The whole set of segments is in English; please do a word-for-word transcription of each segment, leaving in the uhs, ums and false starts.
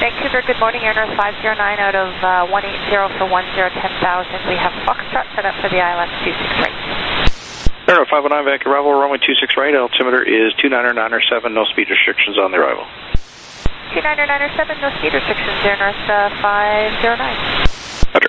Vancouver, good morning, Air North five zero nine out of uh, one eight zero for one zero ten thousand. We have Foxtrot set up for the I L S two six right. Air North five oh nine, Vancouver arrival, runway two six right, altimeter is two niner niner seven, no speed restrictions on the arrival. two niner niner seven, no speed restrictions, Air North uh, five zero nine. Roger.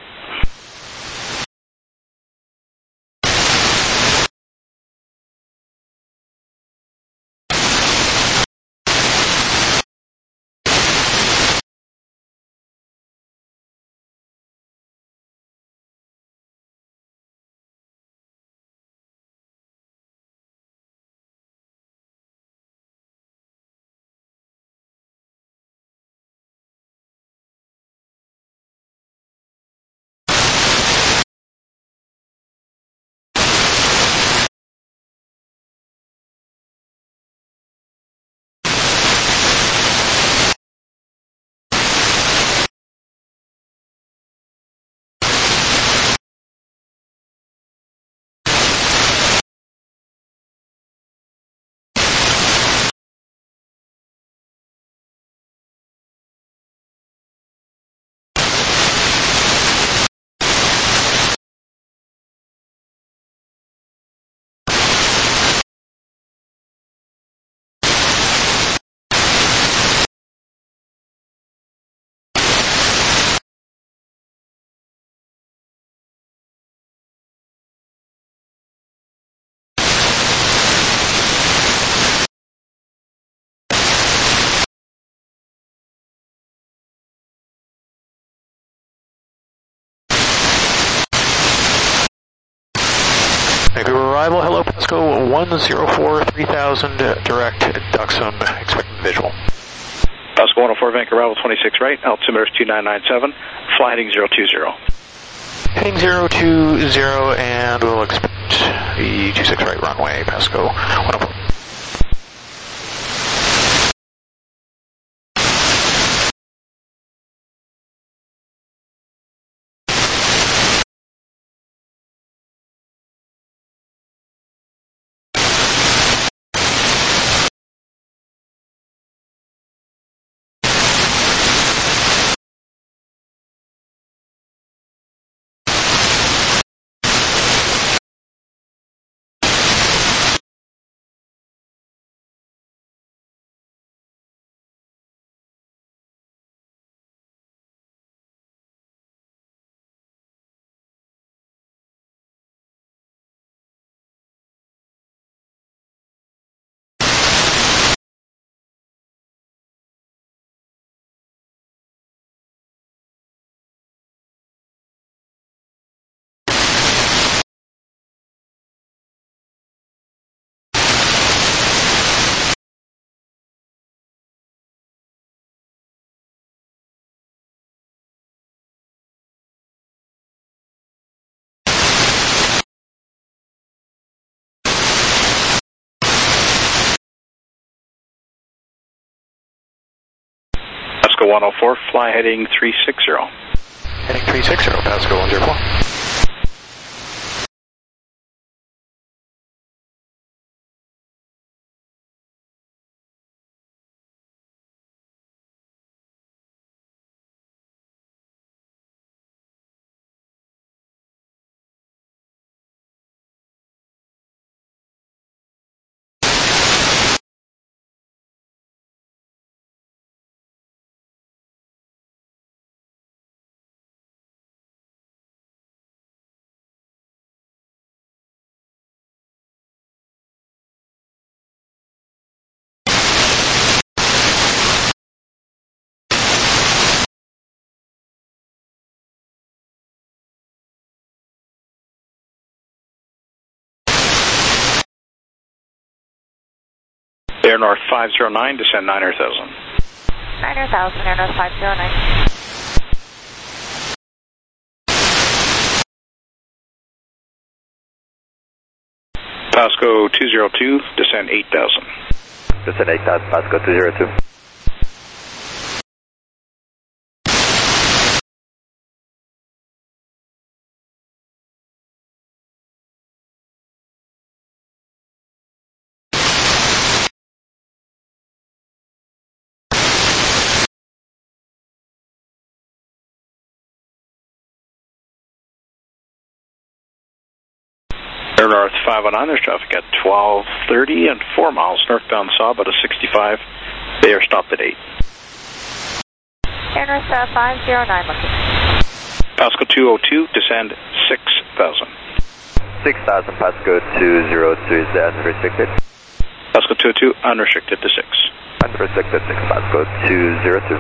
Vancouver arrival, hello Pasco one zero four three thousand, direct Duxon, expecting visual. Pasco one oh four, Vancouver arrival twenty-six right, altimeter is two nine nine seven, fly heading zero two zero. Heading zero two zero, and we'll expect the two six right runway, Pasco one oh four. Pasco one oh four, fly heading three six zero. Heading three six zero, Pasco one zero four. Air North five zero nine, descend niner thousand. niner thousand, Air North five zero nine. Pasco two zero two, descend eight thousand. Descend eight thousand, Pasco two zero two. Air North five oh nine, there's traffic at twelve thirty and four miles northbound Saab at a sixty-five. They are stopped at eight. Air North uh, five oh nine, looking. Pasco two oh two, descend six thousand. six thousand, Pasco two oh two is unrestricted. Pasco two oh two, unrestricted to six. Unrestricted six, Pasco two oh two.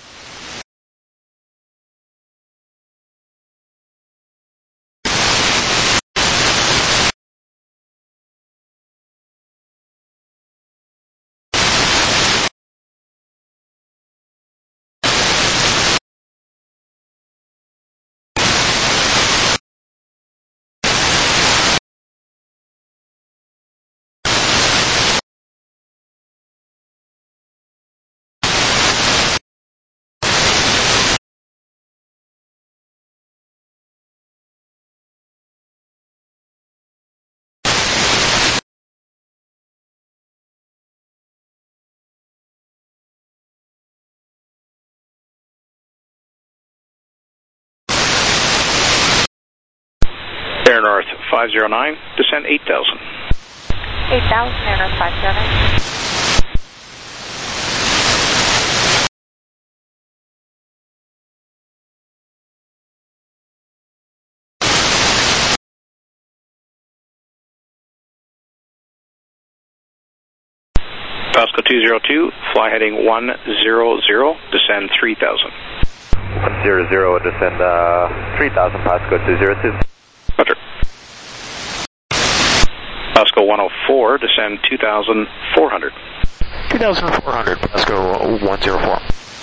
Air North five oh nine, descend eight thousand. eight thousand, Air North five oh nine. Pasco two oh two, fly heading one hundred, descend three thousand. one hundred, descend uh, three thousand, Pasco two oh two. Roger. Pasco one oh four, descend two thousand four hundred. two thousand four hundred, Pasco one oh four.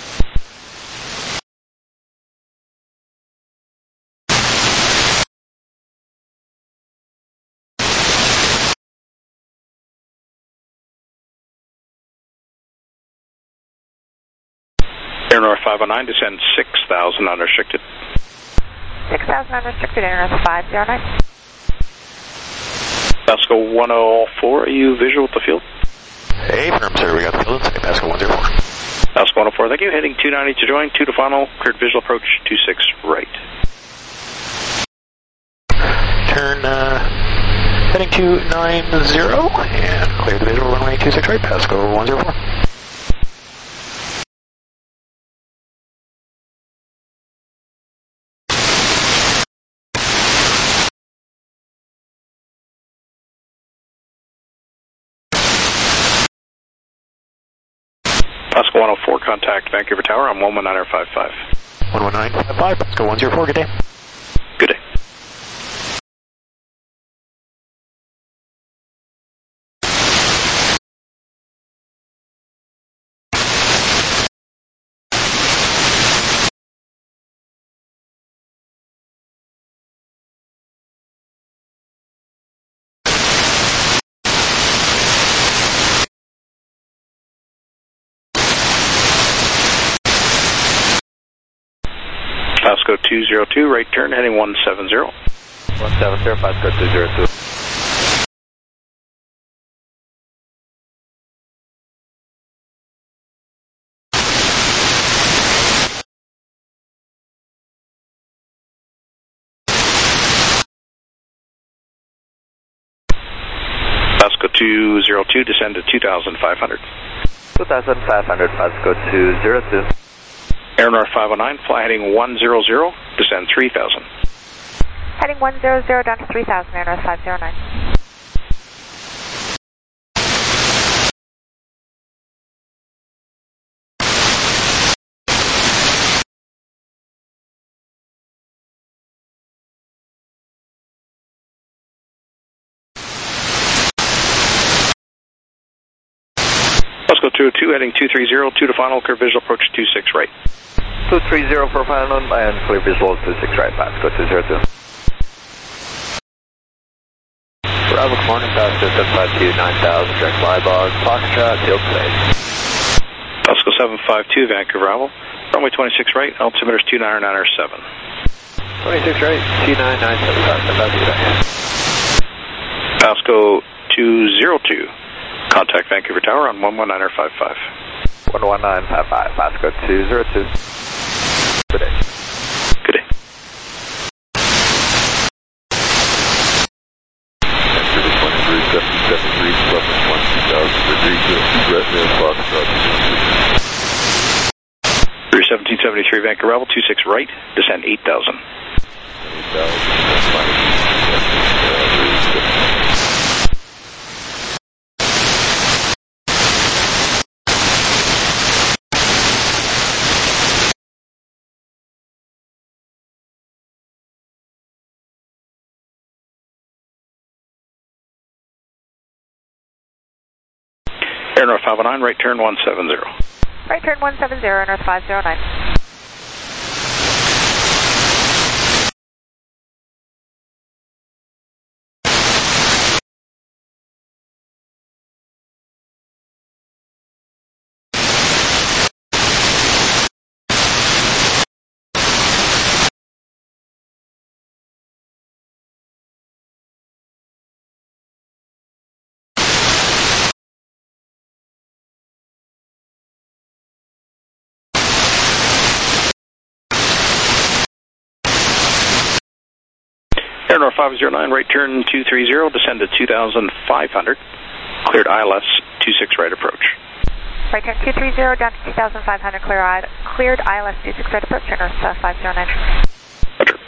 Air North five oh nine, descend six thousand unrestricted. six thousand unrestricted, Air North five oh nine. Pasco one oh four, are you visual at the field? Hey, firm, sir, we got the field in Pasco one oh four. Pasco one oh four, thank you. Heading two ninety to join, two to final, cleared visual approach two six right. Turn, uh, heading two nine zero, and clear the visual runway two six right, Pasco one oh four. Pasco one oh four, contact Vancouver Tower on one one nine five five. one one nine five five, Pasco one oh four, good day. Good day. Pasco two oh two, right turn, heading one seventy. one seventy, Pasco two oh two. Pasco two oh two, descend to two thousand five hundred. two thousand five hundred, Pasco two oh two. Air North five oh nine, fly heading one hundred, descend three thousand. Heading one hundred down to three thousand, Air North five oh nine. Pasco two oh two, heading two three zero, two to final, clear visual approach two six right. two three zero for final and clear visual two six right, Pasco two oh two. Bravo, good morning, Pasco seven five two, nine thousand, direct fly log, Foxtrot, field space. Pasco seven five two, Vancouver Bravo, runway twenty-six right, altimeter is two nine nine seven. twenty-six right, two nine nine seven, Pasco two oh two, contact Vancouver Tower on one one nine five five. one one nine five five, Pasco two oh two. Good day. Good day. Three seventeen seventy-three, Vancouver Rebel, two six right, descend eight thousand. eight thousand, Air North five oh nine, right turn one seven zero. Right turn one seven zero, North five zero nine. Air North five oh nine, right turn two three zero, descend to two thousand five hundred. Cleared I L S two six right approach. Right turn two three zero, down to two thousand five hundred, clear I, cleared I L S two six right approach, Air North uh, five oh nine. Roger.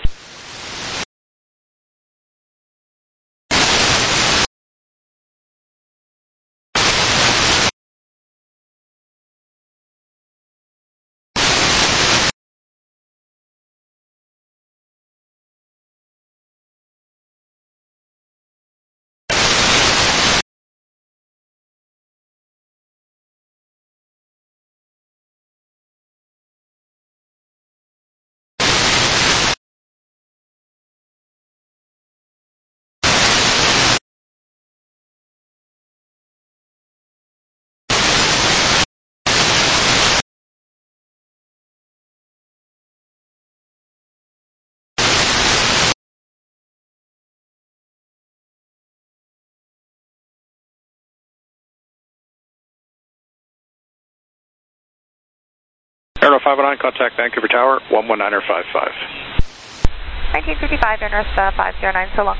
Air North five oh nine, contact Vancouver Tower, one one niner five five. nineteen fifty-five, Air North uh, five oh nine, so long.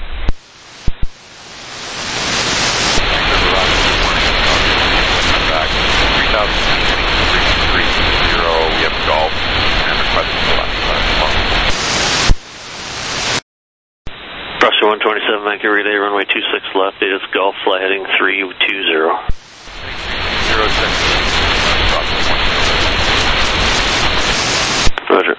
Back three thousand three zero, we have Golf and request to the left side. Russia one twenty-seven, Vancouver relay, runway two six left, data is Golf, fly heading three two zero. zero six. Roger.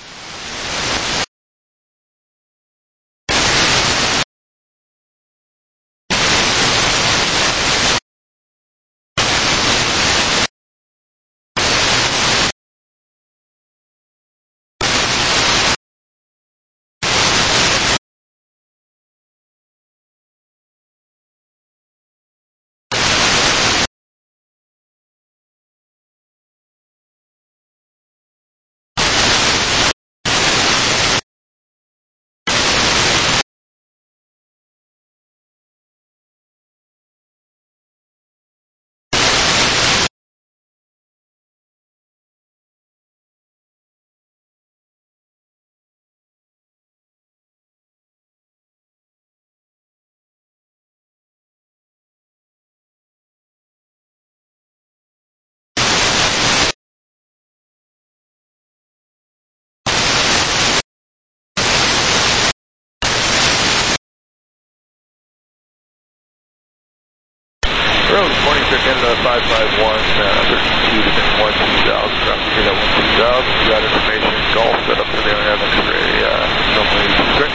Road twenty-six, Canada five five one, uh, thirty-two to one two thousand, traffic here at one two thousand, we got information, Golf set up for the air X-ray, uh, runway two six.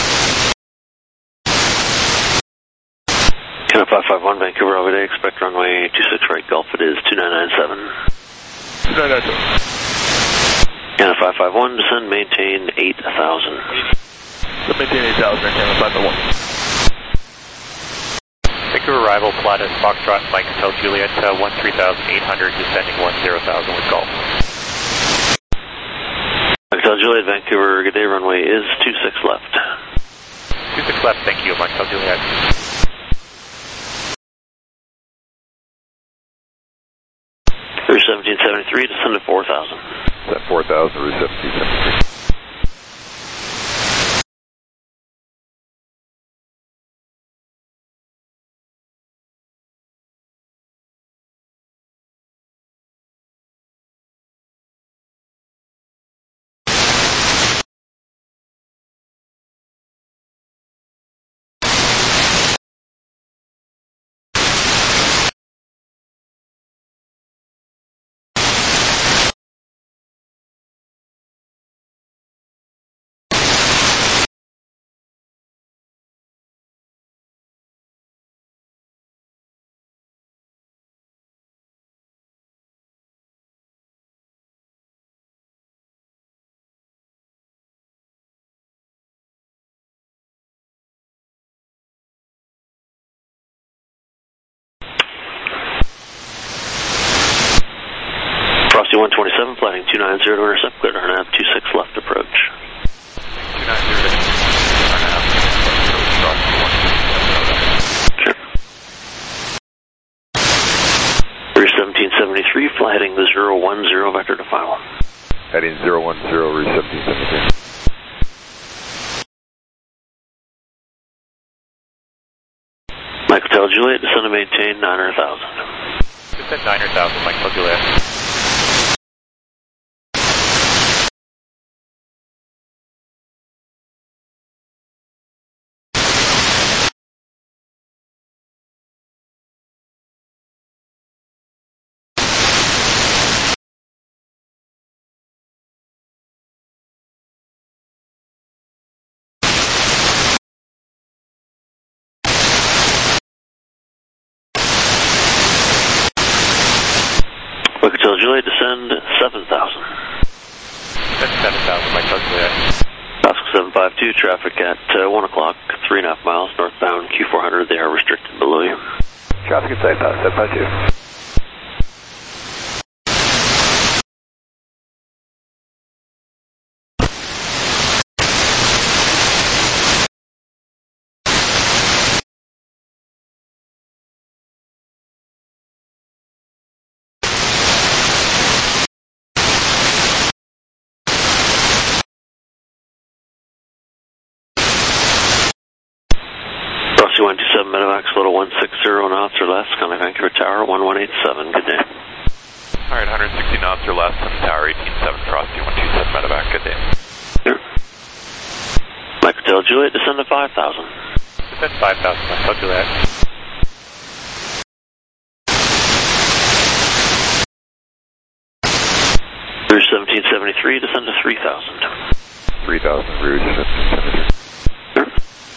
Canada five five one, Vancouver over day, expect runway two six right, Golf, it is two nine nine seven. two nine nine seven. Canada five five one, descend, maintain eight thousand. So maintain eight thousand, Canada five five one. Vancouver arrival, Pilatus, Foxtrot, Mike, Hotel Juliet, uh, one three thousand eight hundred, descending one zero thousand with Golf. Hotel Juliet, Vancouver, good day, runway is two six left. two six left, thank you, Mike, Hotel Juliet. Route seventeen seventy-three, descend to four thousand. Set four thousand, Route seventeen seventy-three. Frosty one twenty-seven, flighting two nine zero to intercept, cleared R N A V two six left approach. two nine zero to R N A V two six left approach, Frosty one twenty-seven. Sure. Rear seventeen seventy-three, fly heading the zero one zero vector to final. Heading zero one zero, Rear seventeen seventy-three. Mike Hotel Juliet, descend to maintain nine hundred thousand. Descend nine hundred thousand, Mike Hotel Juliet. Mike Hotel Juliet, descend seven thousand. Descend seven thousand, Mike Hotel Juliet. Oscar seven five two, traffic at uh, one o'clock, three and a half miles northbound Q four hundred, they are restricted below you. Traffic inside pass seven five two. Frosty one two seven, Medevac, little one six zero knots or less, contact Vancouver Tower, one one eight seven, good day. Alright, one hundred sixty knots or less on Tower eighteen seven, Frosty one two seven, Medevac, good day. Sure. Mike Hotel Juliet, descend to five thousand. Descend five thousand, Mike Hotel Juliet. Rear seventeen seventy-three, descend to three thousand. three thousand, Rear seventeen seventy-three. Sure.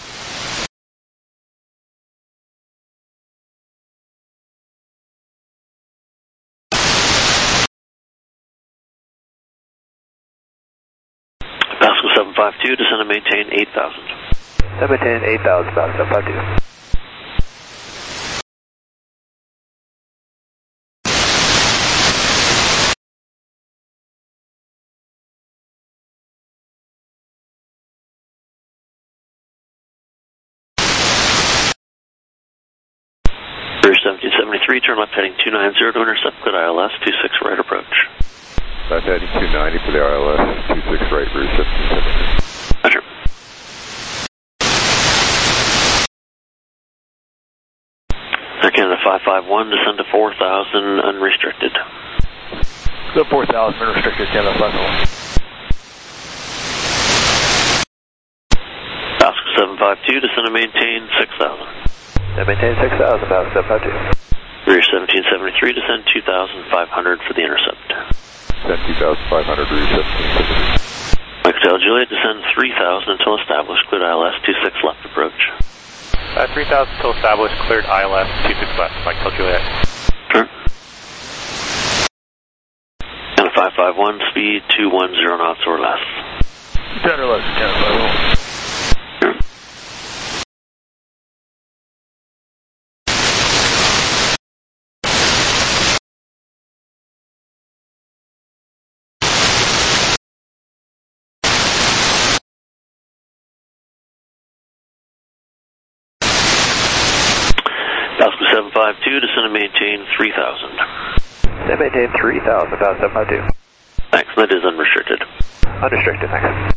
Pascal seven five two, descend to maintain eight thousand. Descend maintain eight thousand, about seven five two. Rear seventeen seventy-three, turn left heading two nine zero to intercept, cleared I L S two six right approach. Left heading two ninety for the I L S, two six right, Rear seventeen seventy-three. Roger. Air Canada five five one, descend to four thousand, unrestricted. Go four thousand, unrestricted, Canada five one. Oscar seven five two, descend to maintain six thousand. Descend maintain six thousand, about seven five two. Rear seventeen seventy-three, descend two thousand five hundred for the intercept. Descend two thousand five hundred, Rear seventeen seventy-three. Mike Hotel Juliet, descend three thousand until established, cleared I L S two six left approach. Uh, three thousand still established, cleared I L S two six left, Mike Hotel Juliet. Sure. And a five five one, speed two one zero knots or less. ten or less, Canada five one. Sure. Oscar seven five two, descend to maintain three thousand. Descend maintain three thousand, about seven five two. Thanks, that is unrestricted. Unrestricted, thanks.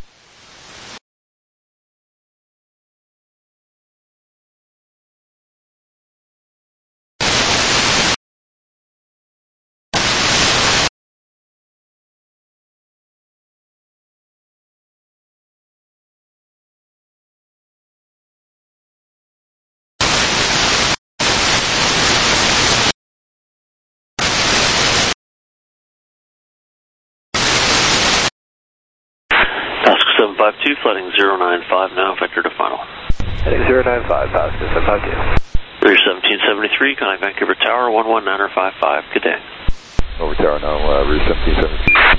Oscar seven five two, flighting zero nine five now, vector to final. Heading zero nine five, past seven five two. Rear seventeen seventy-three, contact Vancouver Tower, one one nine five five, good day. Over tower now, uh, Rear seventeen seventy-three.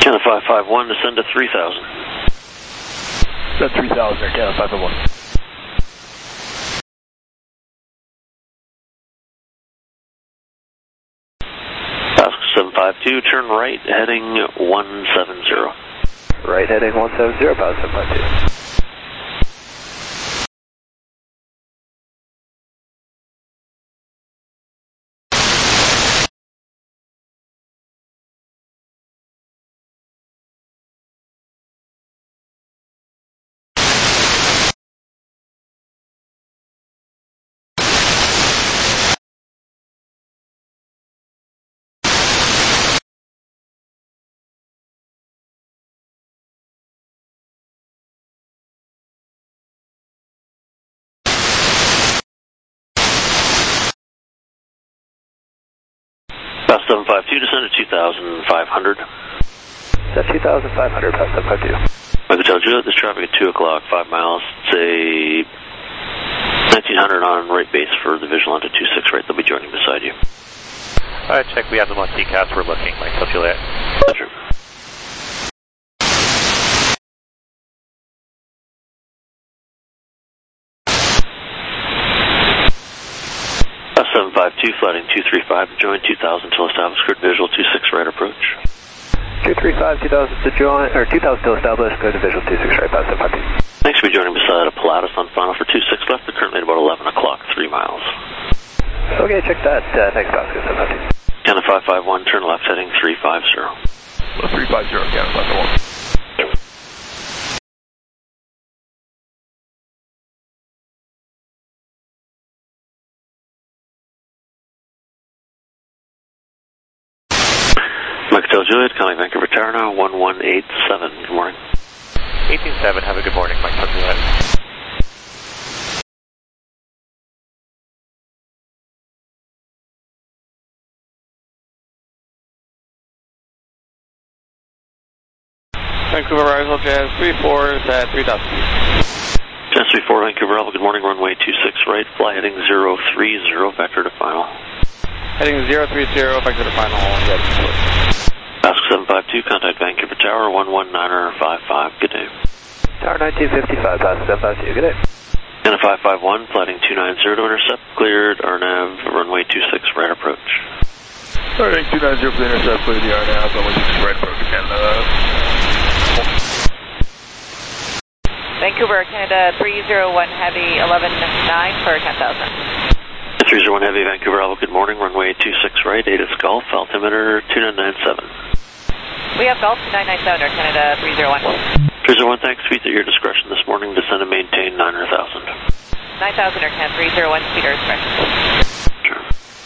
Canada five five one, descend to three thousand. Descend three thousand, Air Canada five five one. Pasco seven five two, turn right, heading one seven zero. Right heading one seven zero, Pasco seven five two. Pasco seven five two, descend to two thousand five hundred. Descend two thousand five hundred, Pasco seven five two. Mike Hotel Juliet, this traffic at two o'clock, five miles, say nineteen hundred on right base for the visual onto two six right, they'll be joining beside you. Uh, check, we have them on T C A S, we're looking, Mike Hotel Juliet. Pleasure. seven five two, flighting two three five to join two thousand till established, grid visual two six right approach. two three five, two thousand to join, or two thousand till established, go to visual two six right, Pasco seven five two. Thanks for joining beside a Pilatus on final for two six left, they're currently at about eleven o'clock, three miles. Okay, check that. Uh, thanks, Pasco seven five two. Canada five five one, turn left, heading three five zero. three five zero, Canada five five one. Mike Hotel Juliet, calling Vancouver Tower now, one one eight seven. Good morning. eighteen seven, have a good morning, Mike Hotel Juliet. Vancouver arrival, Jazz three four is at three thousand. Jazz three four, Vancouver Alpha, good morning, runway two six right, fly heading zero three zero, vector to final. Heading zero three zero, vector to final, ready to split. Pasco seven five two, contact Vancouver Tower, one one niner five five, good day. Tower nineteen fifty-five, Pasco seven five two, good day. Canada five five one, flighting two nine zero to intercept, cleared, R N A V, runway two six right approach. Starting two nine zero for the intercept, clear the R N A V, runway two six right approach, Canada. Vancouver, Canada three zero one Heavy, eleven nine for ten thousand. three zero one Heavy, Vancouver Alpha, good morning, runway two six right, ATIS Golf, altimeter two nine nine seven. We have Golf two nine nine seven, Air Canada three zero one. three zero one, thanks, speed at your discretion this morning, descend and maintain nine thousand. nine thousand, Air Canada three zero one, speed at your discretion. Sure.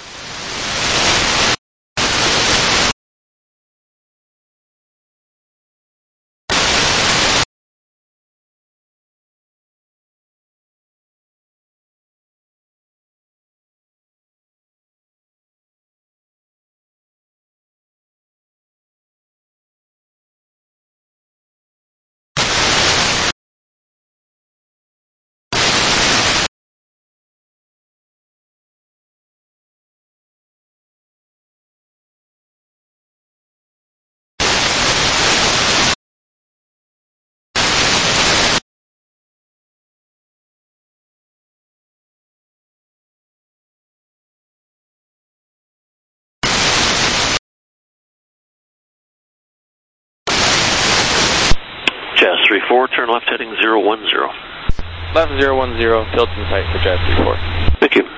Jazz three four, turn left heading zero one zero. Left zero one zero, tilt in sight for Jazz three four. Thank you.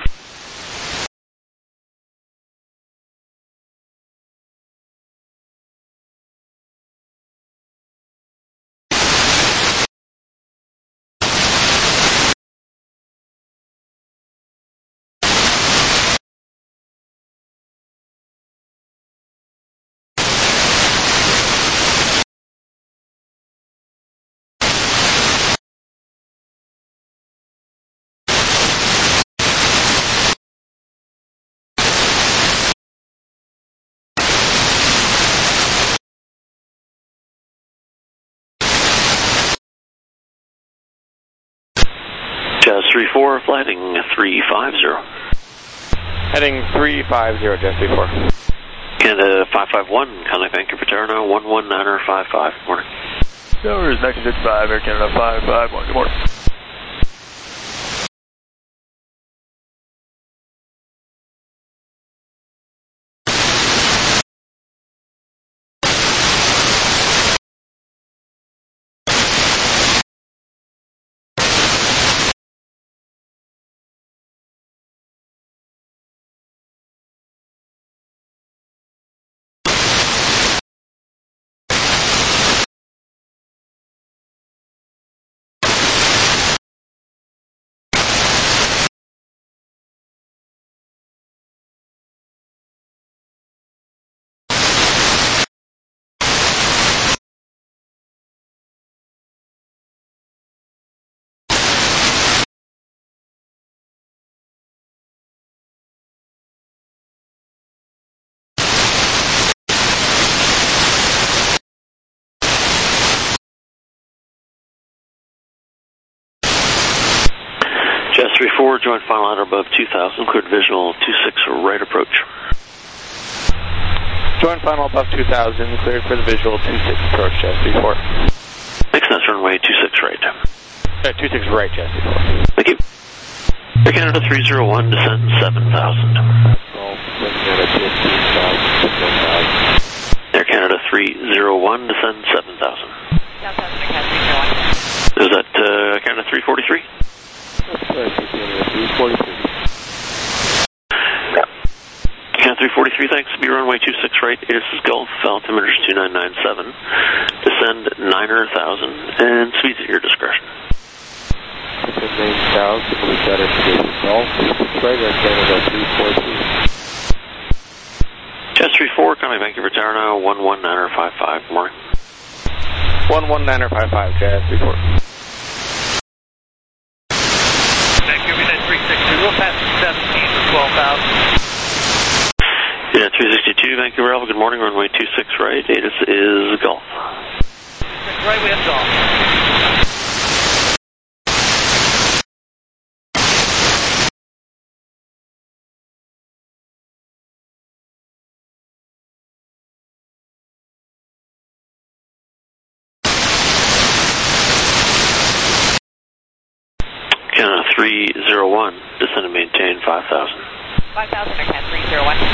Jazz three four, flighting three five zero. Heading three five zero, Jazz three four. Canada five five one, contact Vancouver Tower now, one one niner five five. Morning. Tower is nine six five, Air Canada five five one. Good morning. Jazz three four, joint final ladder above two thousand, cleared visual two six right approach. Joint final above two thousand, cleared for the visual two six approach, Jazz three four. Next, that's runway two six right. Uh, two six right, Jazz three four. Thank you. Air Canada three zero one, descend seven thousand. Air Canada three zero one, descend seven thousand. Is that uh, Canada three forty-three? three forty-three. Canada three forty-three, thanks. Be runway two six right, A S is Gulf, altimeter is two nine nine seven. Descend niner thousand, and speeds at your discretion. nine thousand, we've got it to Gulf, two six right, Air Canada three forty-three. Jazz three four, contact Vancouver Tower now, one one niner five five. Morning. one one niner five five, Jazz three four. three sixty, we'll pass seventeen to twelve thousand. Yeah, three sixty-two, Vancouver Alpha, good morning, runway two six right, A S is Gulf. Right, we have Gulf. Canada three zero one, descend and maintain five thousand. five thousand, or ten, three zero one.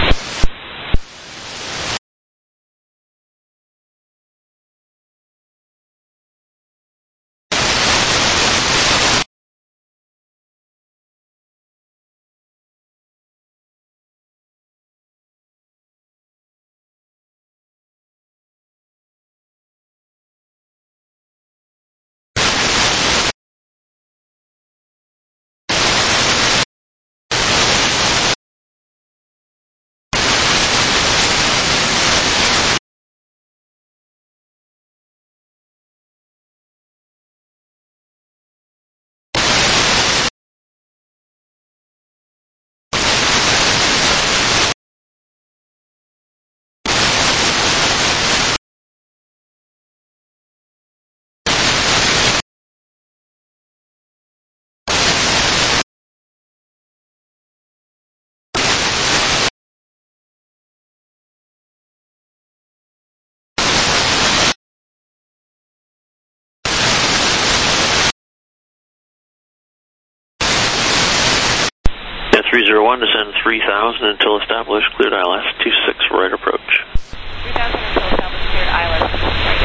three zero one, descend three thousand until established, cleared I L S two six right approach. three thousand until established, cleared I L S two six right.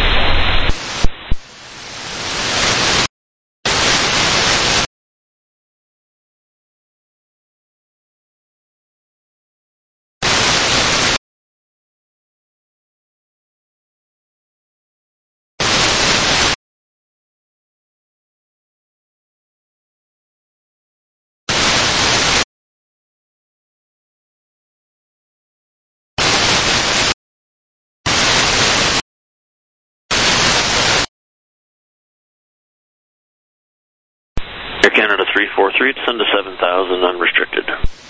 Air Canada three four three, descend to seven thousand unrestricted.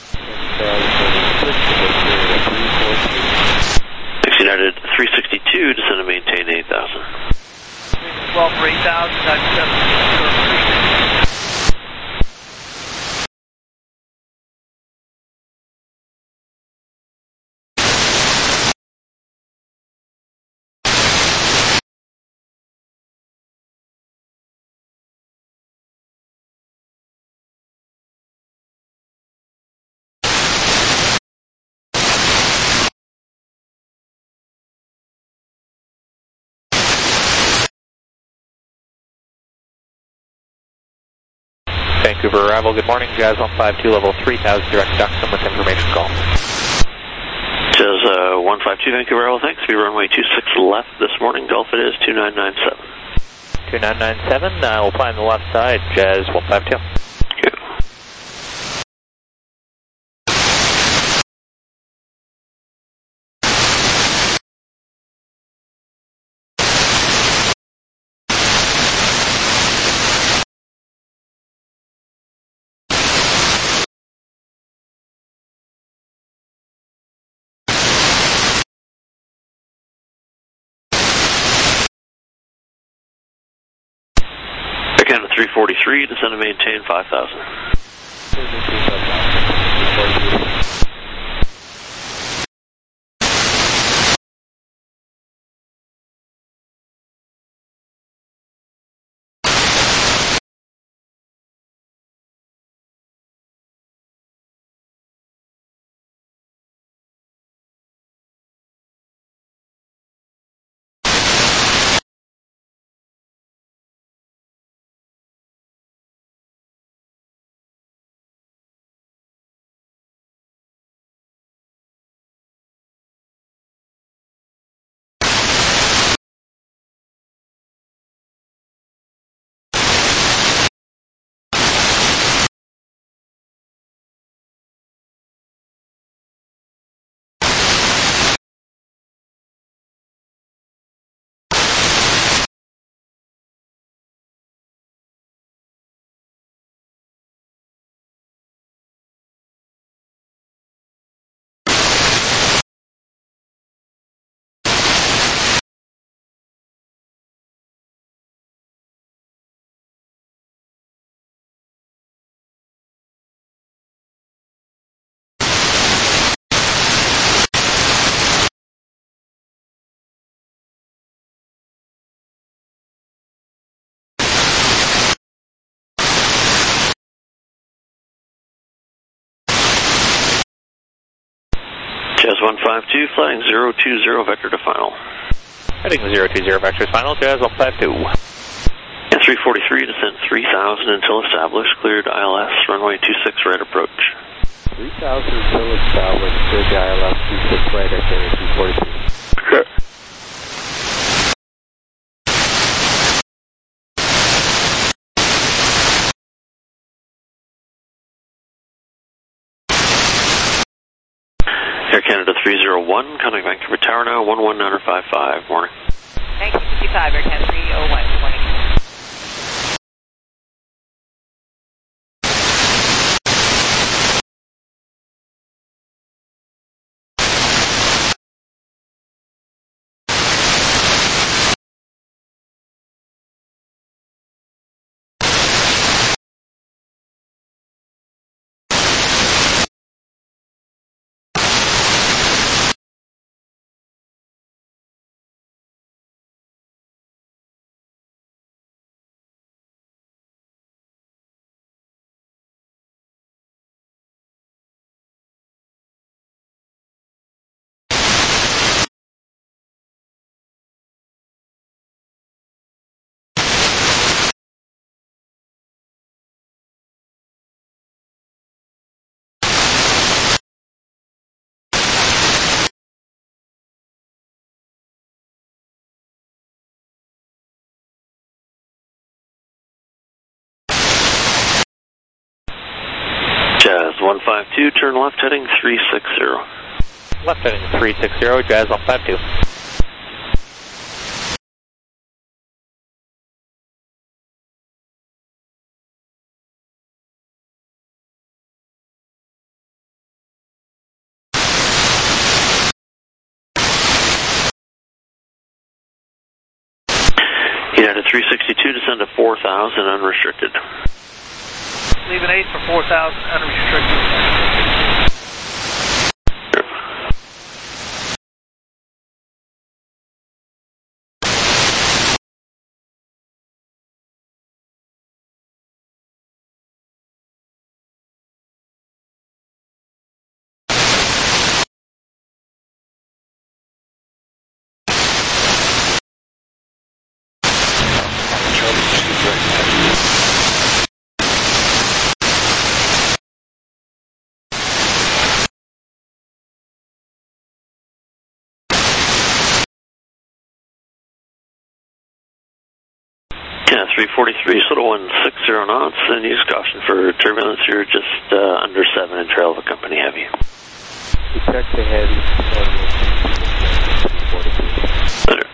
Next United three sixty-two, descend and maintain eight thousand. twelve for eight thousand, that's seven. Vancouver arrival, good morning. Jazz one five two, level three thousand, direct Duxton with information call. Jazz uh, one five two, Vancouver arrival, thanks. Be runway two six left this morning. Gulf it is two nine nine seven. two nine nine seven, uh, we'll fly on the left side, Jazz one five two. Okay. Again, to three forty-three, descend and maintain five thousand. Jazz one five two, flying zero two zero, vector to final. Heading zero two zero, vector to final, Jazz one five two. And three forty-three, descent three thousand until established, cleared I L S, runway two six right approach. three thousand until established, cleared I L S, two six right at two forty-three. Okay. Air Canada three zero one, coming Vancouver Tower now, one one nine five five, morning. nineteen fifty-five, Air Canada three oh one, good morning. Jazz one five two, turn left heading three six zero. Left heading three six zero, Jazz one five two. United three sixty-two, descend to four thousand, unrestricted. Leave an eight for four thousand, unrestricted. three forty-three, sort of one sixty knots, and use caution for turbulence. You're just uh, under seven and trail of a company heavy. We checked the heavy. Later.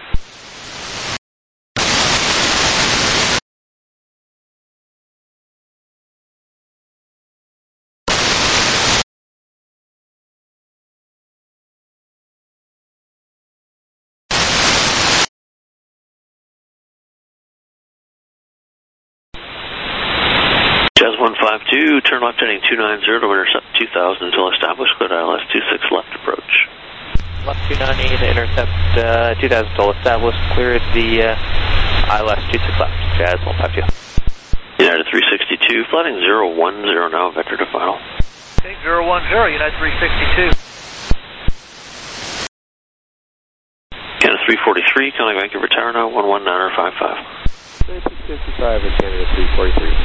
Jazz one five two, turn left heading two nine zero to intercept two thousand until established, cleared I L S two six left approach. Left two ninety to intercept uh, two thousand until established, cleared the uh, I L S two six left, Jazz one five two. United three sixty-two, flighting zero one zero now, vector to final. Okay, zero one zero, United three sixty-two. Canada three forty-three, calling Vancouver Tower now, one one nine five five. thirty-six fifty-five at Canada three forty-three.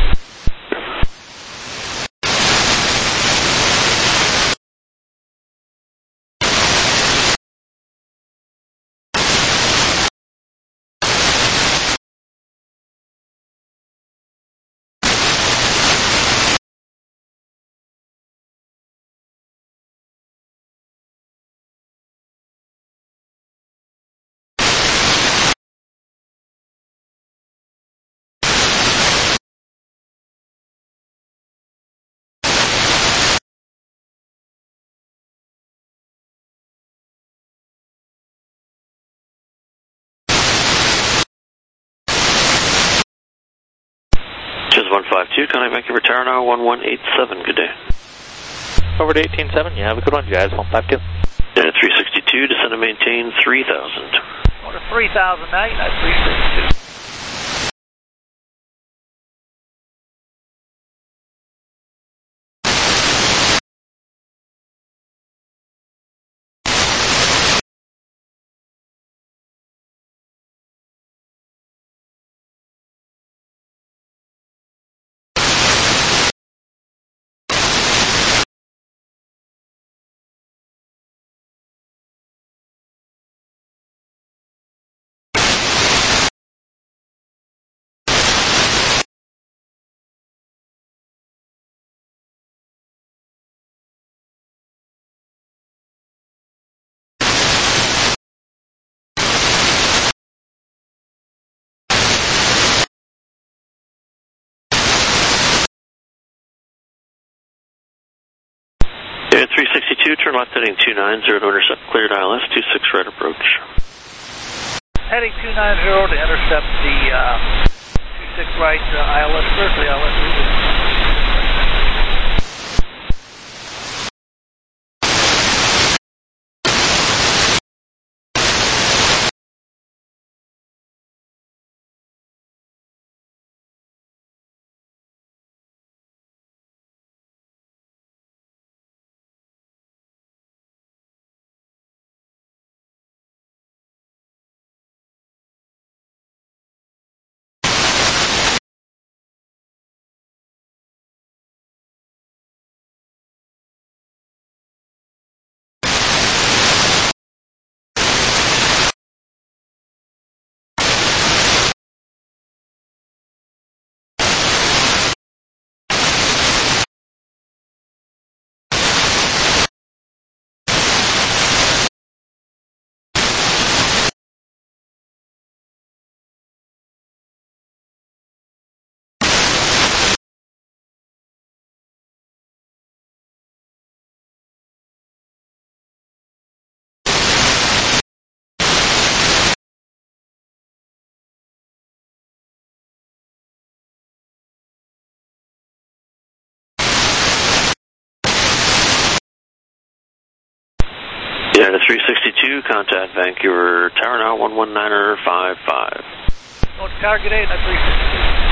Jazz one five two, calling Vancouver Tower now, one one eight seven, good day. Over to eighteen seven, yeah, have a good one, Jazz one five two. United three sixty-two, descend and maintain three thousand. Order three thousand now, United three sixty-two. United three sixty-two, turn left heading two nine zero to intercept, cleared I L S two six right approach. Heading two nine zero to intercept the uh, two six right uh, I L S, clear for the I L S. United three sixty-two, contact Vancouver Tower now, one one nine five five. North Tower, good day, United three sixty-two.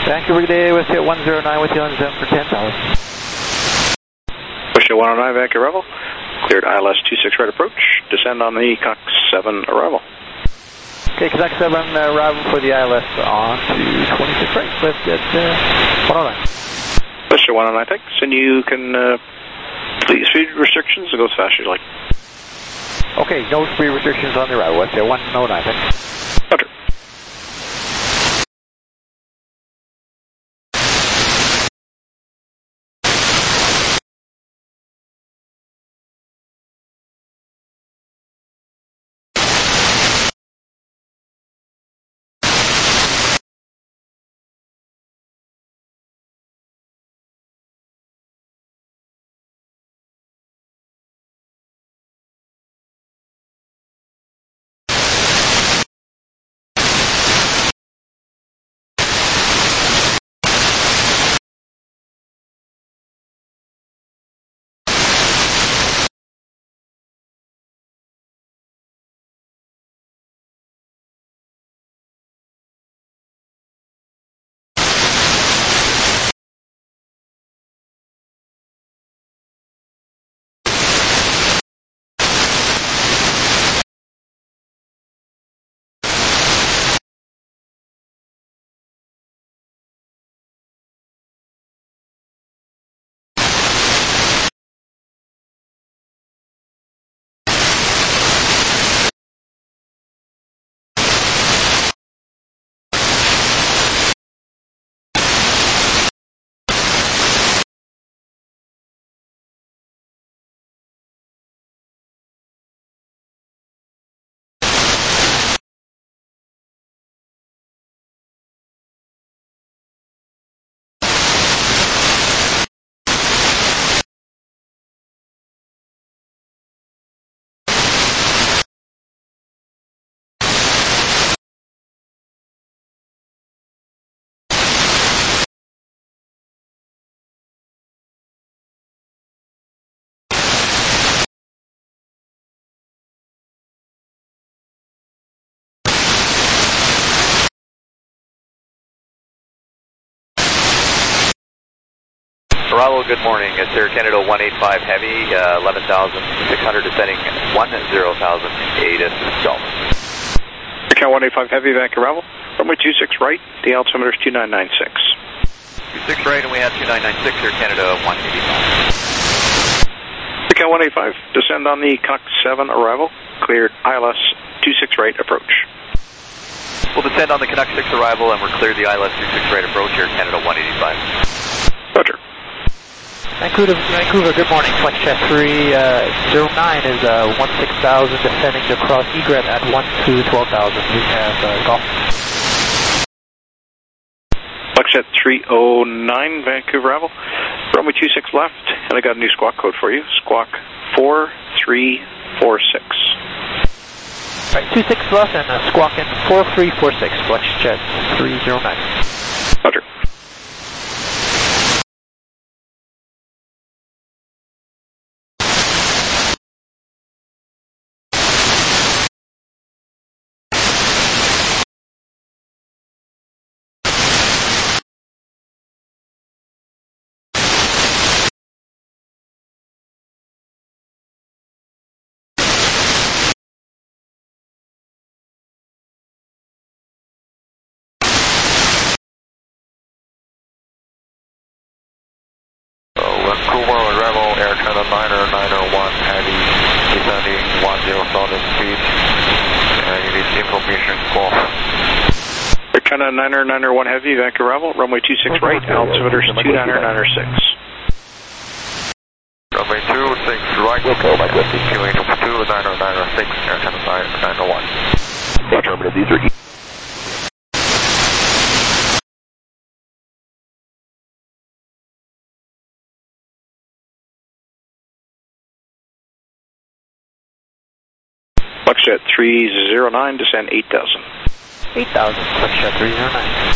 Vancouver, good day, with you at one zero nine with you on Zem for ten thousand. Wish you one oh nine, Vancouver Rebel. Cleared I L S two six right approach. Descend on the Canuck seven arrival. Okay, Canuck seven uh, arrival for the I L S on to twenty-six right, lift at uh, one oh nine. Wish you one oh nine, thanks. And you can uh, please speed restrictions and go as fast as you like. Okay, no speed restrictions on the arrival, with you at one oh nine, thanks. Roger. Bravo, good morning. It's Air Canada one eighty-five Heavy, uh, eleven thousand six hundred descending one zero thousand, ATIS Golf. Air Canada one eighty-five Heavy, Vancouver Rebel. Runway two six right, the altimeter is two nine nine six. two six right, and we have two nine nine six, Air Canada one eighty-five. Air Canada one eighty-five, descend on the Canuck seven arrival. Cleared I L S two six right approach. We'll descend on the Canuck six arrival, and we're cleared the I L S two six right approach, Air Canada one eighty-five. Roger. Vancouver, Vancouver, good morning. Flexjet three zero nine is uh, one six thousand descending across egret at one to twelve thousand. We have uh, golf. Flexjet three oh nine, Vancouver Rebel. Runway two six left, and I got a new squawk code for you. Squawk four three four six. Right, two six left and uh, squawk in four three four six. Flexjet three zero nine. Roger. Vancouver Rebel, Air Canada niner nine oh one Heavy, descending one zero thousand feet, and you need information call. Air Canada niner nine oh one Heavy, Vancouver Rebel, runway two six right, altimeter is two nine nine six. Runway two six right, queuing two nine nine six, Air Canada nine oh one. Affirmative, these are Flexjet three zero nine, descend eight thousand. eight thousand, Flexjet three zero nine.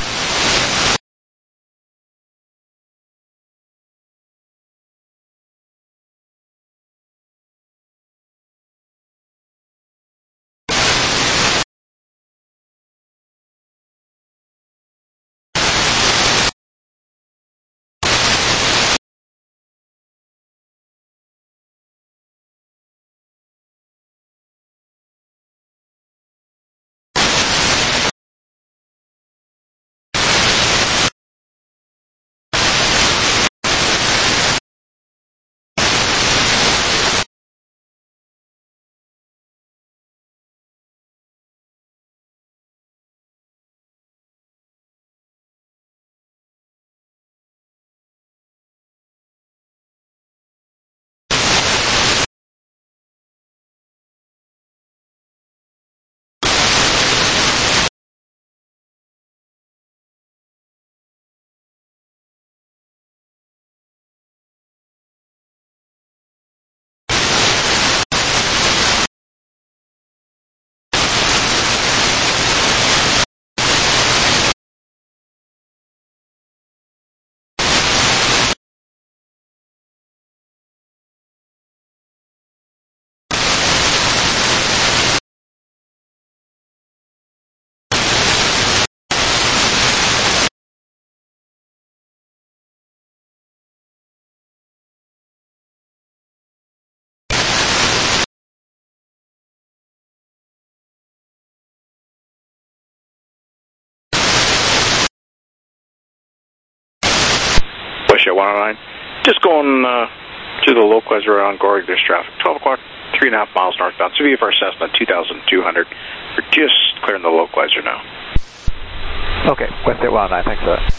Bullshit one oh nine. Just going uh, to the localizer on Gorg, there's traffic. twelve o'clock, three and a half miles northbound. So V F R Cessna two thousand two hundred. We're just clearing the localizer now. Okay, West eight one oh nine, thanks for that.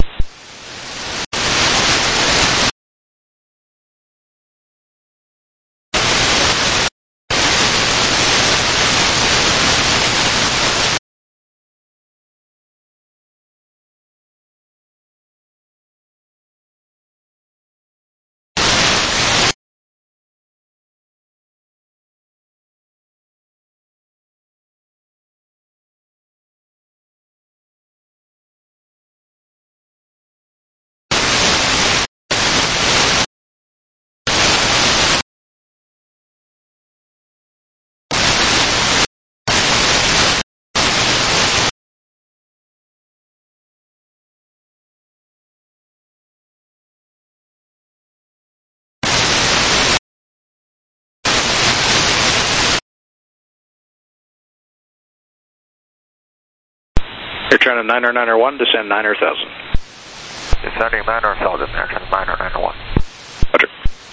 You're trying to niner niner one, descend niner thousand. Descending niner thousand, air traffic niner niner one. Roger.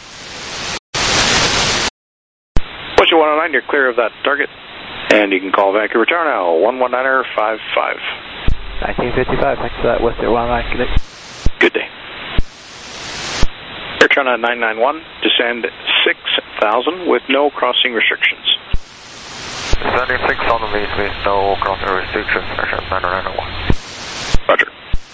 Bullshit one oh nine, you're clear of that target. And you can call Vancouver Tower now, one one niner five five. nineteen fifty-five, thanks for that, West eight one oh nine, good day. Good day. Air China nine nine one, descend six thousand with no crossing restrictions. Descending six thousand feet with no crossing restrictions, air traffic niner niner one. Roger.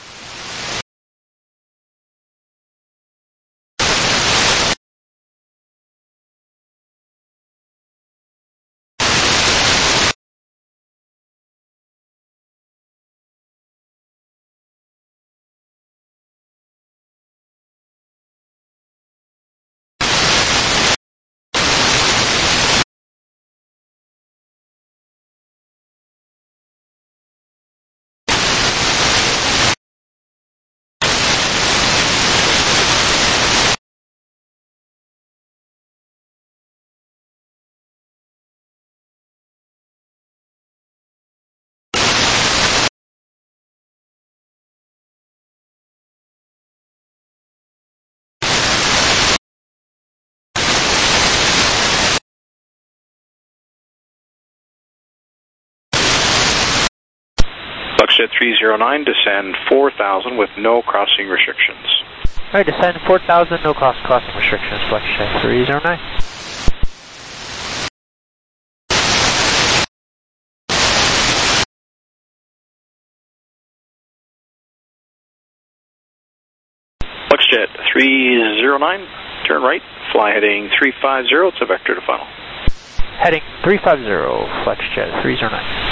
Buckshot three oh nine, descend four thousand with no crossing restrictions. Alright, descend four thousand, no cross crossing restrictions, Buckshot three oh nine. Buckshot three oh nine, turn right, fly heading three five zero, it's a vector to final. Heading three five zero, Flexjet three oh nine.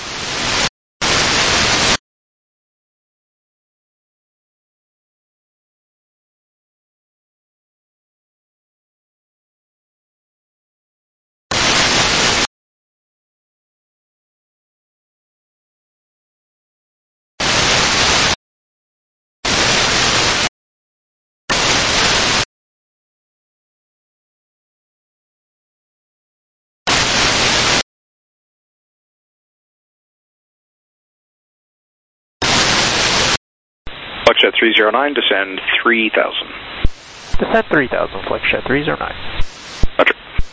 Buckshot three oh nine, descend three thousand. Descend three thousand, Flexjet three oh nine. Roger.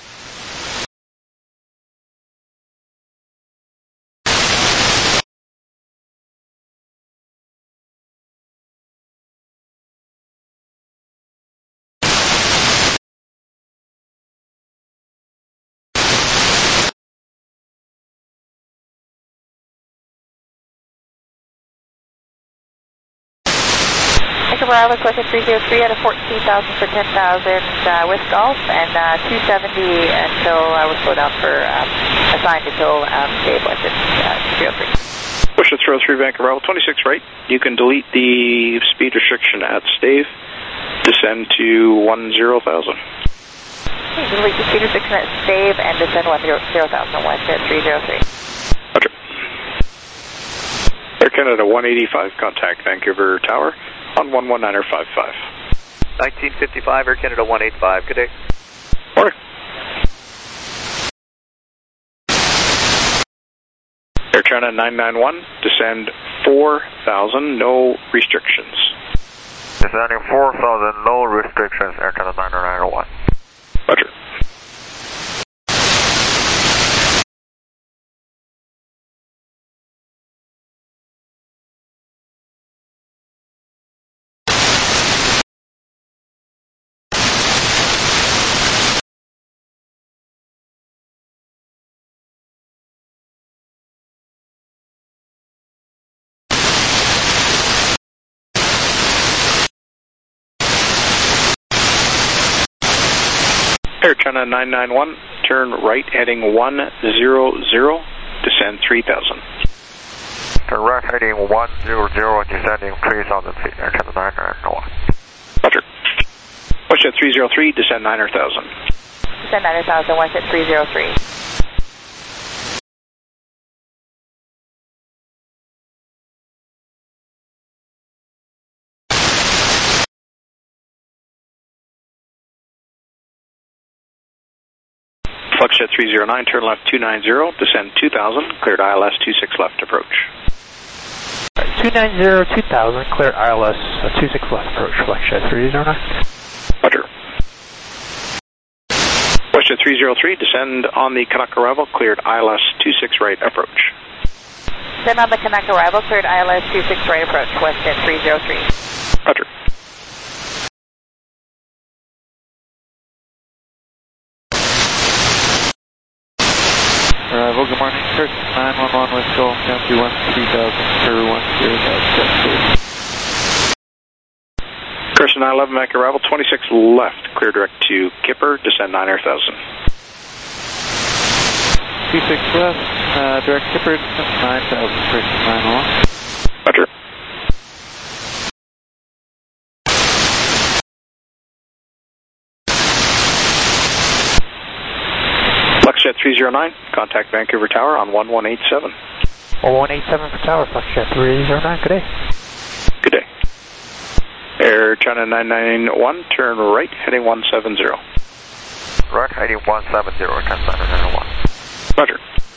Vancouver Island, Questa three oh three out of fourteen thousand for ten thousand uh, with Golf, and uh, two seventy until I was slowed down for, um, assigned until um, Dave went at uh, three oh three. Bullshit three oh three, Vancouver Island, twenty-six right. You can delete the speed restriction at Stave, descend to one zero thousand. Okay, delete the speed restriction at Stave and descend one zero thousand, West at three oh three. Roger. Air Canada one eighty-five, contact Vancouver Tower on one one niner five five. nineteen fifty-five, Air Canada one eighty-five, good day. Morning. Air China nine nine one, descend four thousand, no restrictions. Descending four thousand, no restrictions, Air Canada nine nine one. Roger. Air China nine nine one, turn right heading one zero zero, descend three thousand. Turn right heading one zero zero, descending three thousand feet, Air China nine nine one. Roger. Westjet three zero three, descend nine thousand. Descend nine thousand, Westjet three zero three. Fluxjet three zero nine, turn left two nine zero, descend two thousand, cleared I L S two six left approach. two nine zero, two thousand, clear I L S uh, two six left approach, Fluxjet three zero nine. Roger. Westjet three zero three, descend on the Canuck arrival, cleared I L S two six right approach. Then on the Canuck arrival, cleared I L S two six right approach, Westjet three zero three. Roger. Arrival, good morning, Kirk nine one one West Gulf, County one three thousand, per one zero thousand. Carson nine eleven, back arrival, twenty-six left, clear direct to Kipper, descend nine thousand. two six left, uh, direct Kipper, nine thousand, Carson nine one. Roger. Fluxjet three zero nine, contact Vancouver Tower on one one eight seven. one one eight seven for tower, Fluxjet three zero nine, good day. Good day. Air China nine nine one, turn right, heading one seven zero. Right heading one seven zero, Air Canada nine nine one. Roger.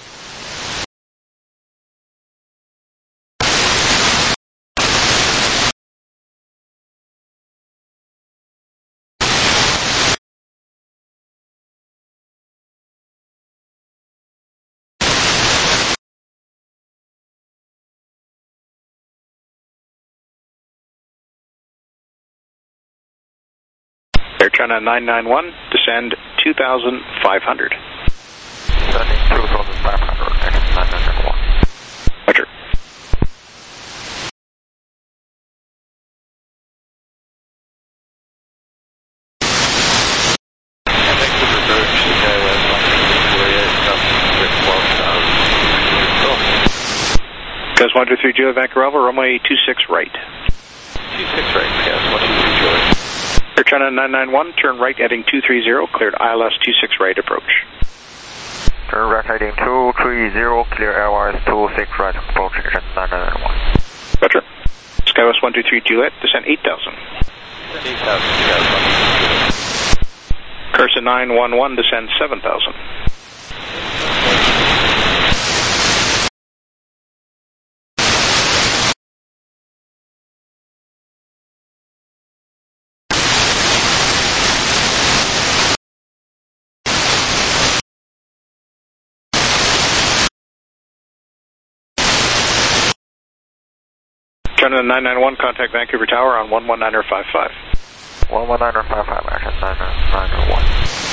Air China nine nine one, descend two thousand five hundred. Descending two thousand five hundred, Air Canada nine nine one. Roger. Vancouver approach, Skywest one two three twelve thousand. Goes one two three Juliet, Vancouver, Alpha, runway two six right. two six right, yes, one two three Juliet. Air China nine nine one, turn right heading two three zero, cleared I L S two six right approach. Turn right heading two three zero, clear L S two six right approach, Air Canada nine nine one. Roger. Skywest one two three Juliet, descend eight thousand. eight thousand, Skywest one two three Juliet. Carson nine one one, descend seven thousand. China nine nine one, contact Vancouver Tower on one one nine five five. one one nine five five, Air Canada nine nine one.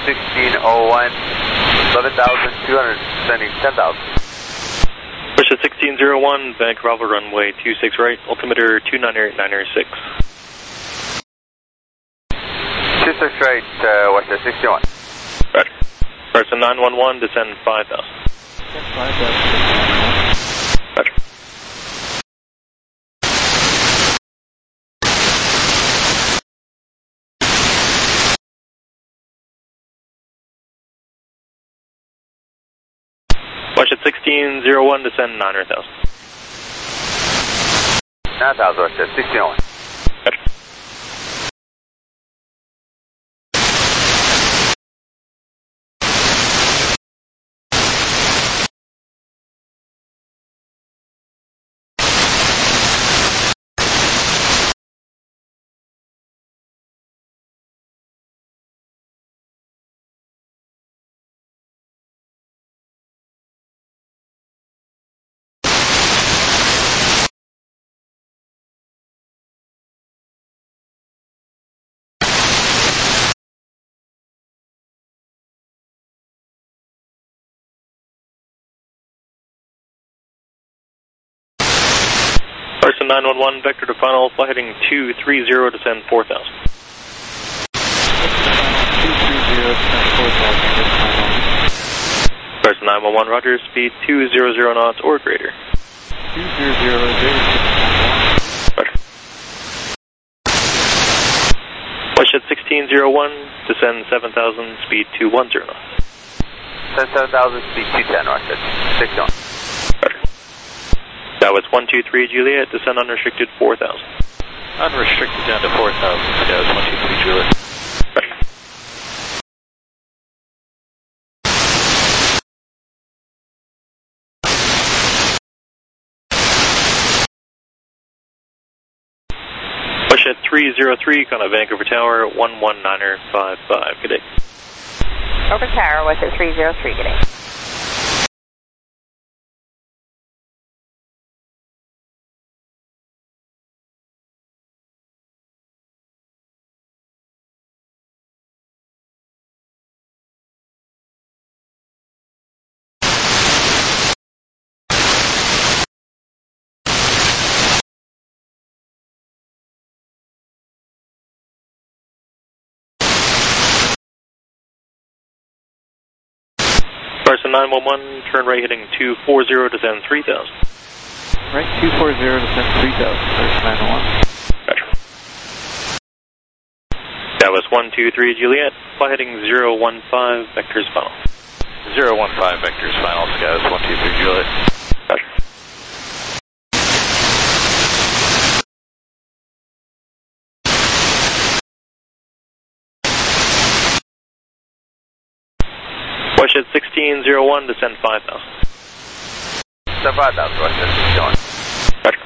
sixteen oh one, eleven thousand two hundred, descending ten thousand. Push at sixteen oh one, Vancouver Bravo runway two six right, altimeter two nine nine six. two six right, uh, West sixty-one. Roger. Person nine one one, descend five thousand. five thousand. Roger. Watch at sixteen oh one, descend nine thousand. nine thousand, West sixteen oh one. Roger. Person nine one one, vector to final, flight heading two three zero, descend four thousand. two three zero, descend four thousand. Person nine one one, roger, speed two hundred knots or greater. two hundred, Roger. Watch at sixteen oh one, descend seven thousand, speed two ten knots. Descend seven thousand, speed two ten, North six one. That was one two three Juliet, descend unrestricted four thousand. Unrestricted down to four thousand, that was one two three Juliet. Roger. Push at three oh three, kind of Vancouver Tower, one one nine five five, good day. Over Tower, what's at three oh three, good day. Person nine one one, turn right heading two four zero, descend three thousand. Right, two four zero, descend three thousand, Person nine one one. Roger. That was one two three Juliet, flight heading zero one five, vectors final. zero one five, vectors final, Scouts, one two three Juliet. Roger. Watch at sixteen oh one, descend five thousand. Descend five thousand, West sixteen oh one. Roger.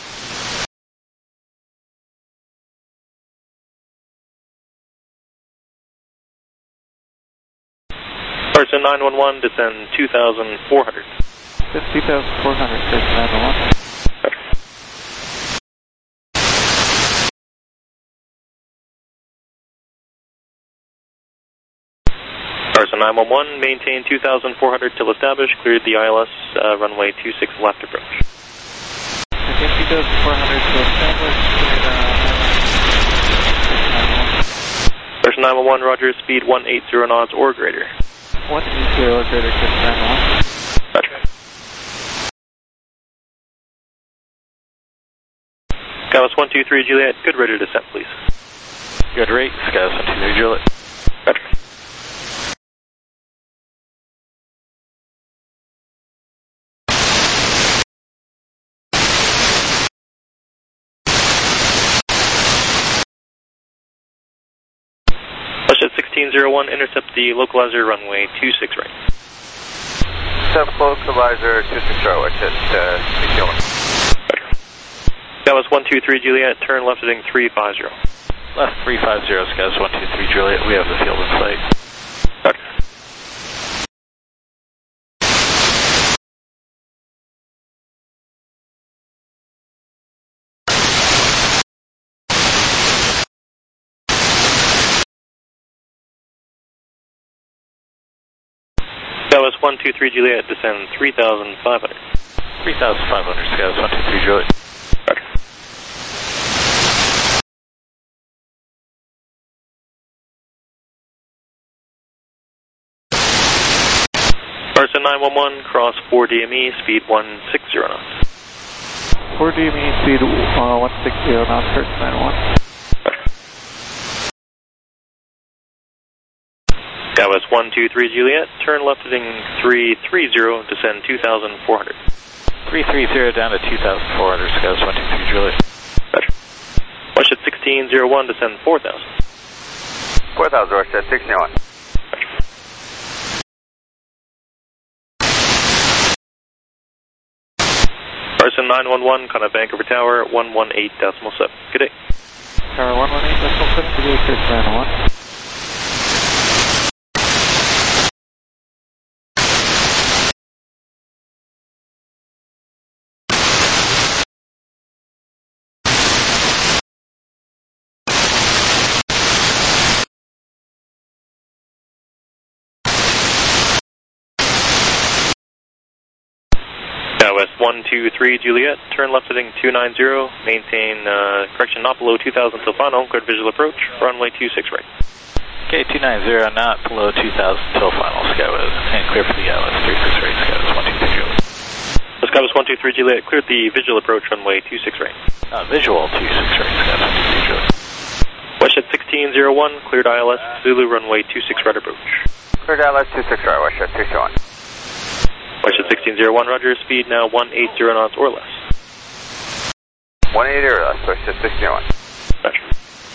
Person nine one one, descend two thousand four hundred. That's two thousand four hundred, Person nine one one. Roger. Person nine one one, maintain two thousand four hundred till established, cleared the I L S, uh, runway two six left approach. Again, two thousand four hundred till established, cleared, uh, Person nine one one, roger, speed one eighty knots or greater. one eighty or greater, Person nine one one. Roger. Scouts one two three Juliet, good rate of descent, please. Good rate, Scouts one two three Juliet. Roger. Push at sixteen oh one, intercept the localizer runway two six right. Intercept localizer two six right, West uh, sixteen oh one. Roger. That was one two three Juliet, turn left heading three five zero. Left three five zero, Scouts one two three Juliet, we have the field in sight. Roger. one two three Juliet, descend three thousand five hundred. three thousand five hundred, Skywest one two three Juliet. Roger. Carson nine one one, cross four D M E, speed one six zero knots. four D M E, speed uh, one six zero knots, Carson nine one one. Skywest one two three Juliet, turn left heading three three zero, descend two thousand four hundred. three three zero down to two thousand four hundred, Skywest one two three Juliet. Roger. Westjet sixteen zero one, descend four thousand. four thousand, Westjet sixteen zero one. Carson nine one one, Contact Vancouver Tower, one one eight decimal seven. Good day. Tower one one eight decimal seven, good day, Carson nine one one. Skywest one two three Juliet, turn left heading two nine zero, maintain, uh, correction, not below two thousand till final, cleared visual approach, runway two six right. Okay, two nine zero, not below two thousand till final, Skywest, and clear for the I L S three six right, Skywest one two three Juliet. Skywest one two three Juliet, cleared the visual approach, runway two six right. Uh, visual two six right, Skywest one two three Juliet. Westjet sixteen zero one, cleared I L S Zulu, runway two six right approach. Cleared I L S two six right, Westjet six zero one. Westjet sixteen zero one, roger, speed now one eight zero knots or less. one eighty or less, Westjet sixteen zero one. Roger.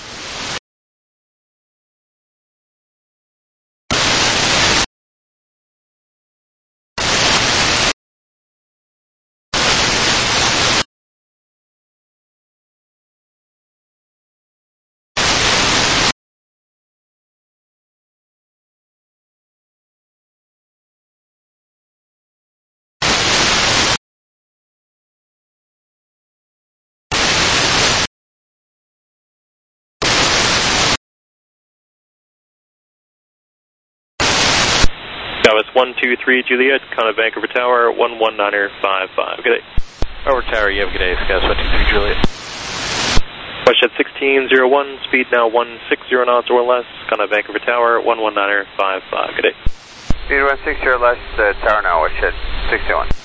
Skywest one two three Juliet, Contact Vancouver Tower, one one niner five five. Good day. Over Tower, you have a good day, Skywest one two three Juliet. Westjet sixteen zero one, speed now one six zero knots or less, Contact Vancouver Tower, one one niner five five. Good day. Speed one six zero less, uh, Tower now, Westjet six zero one.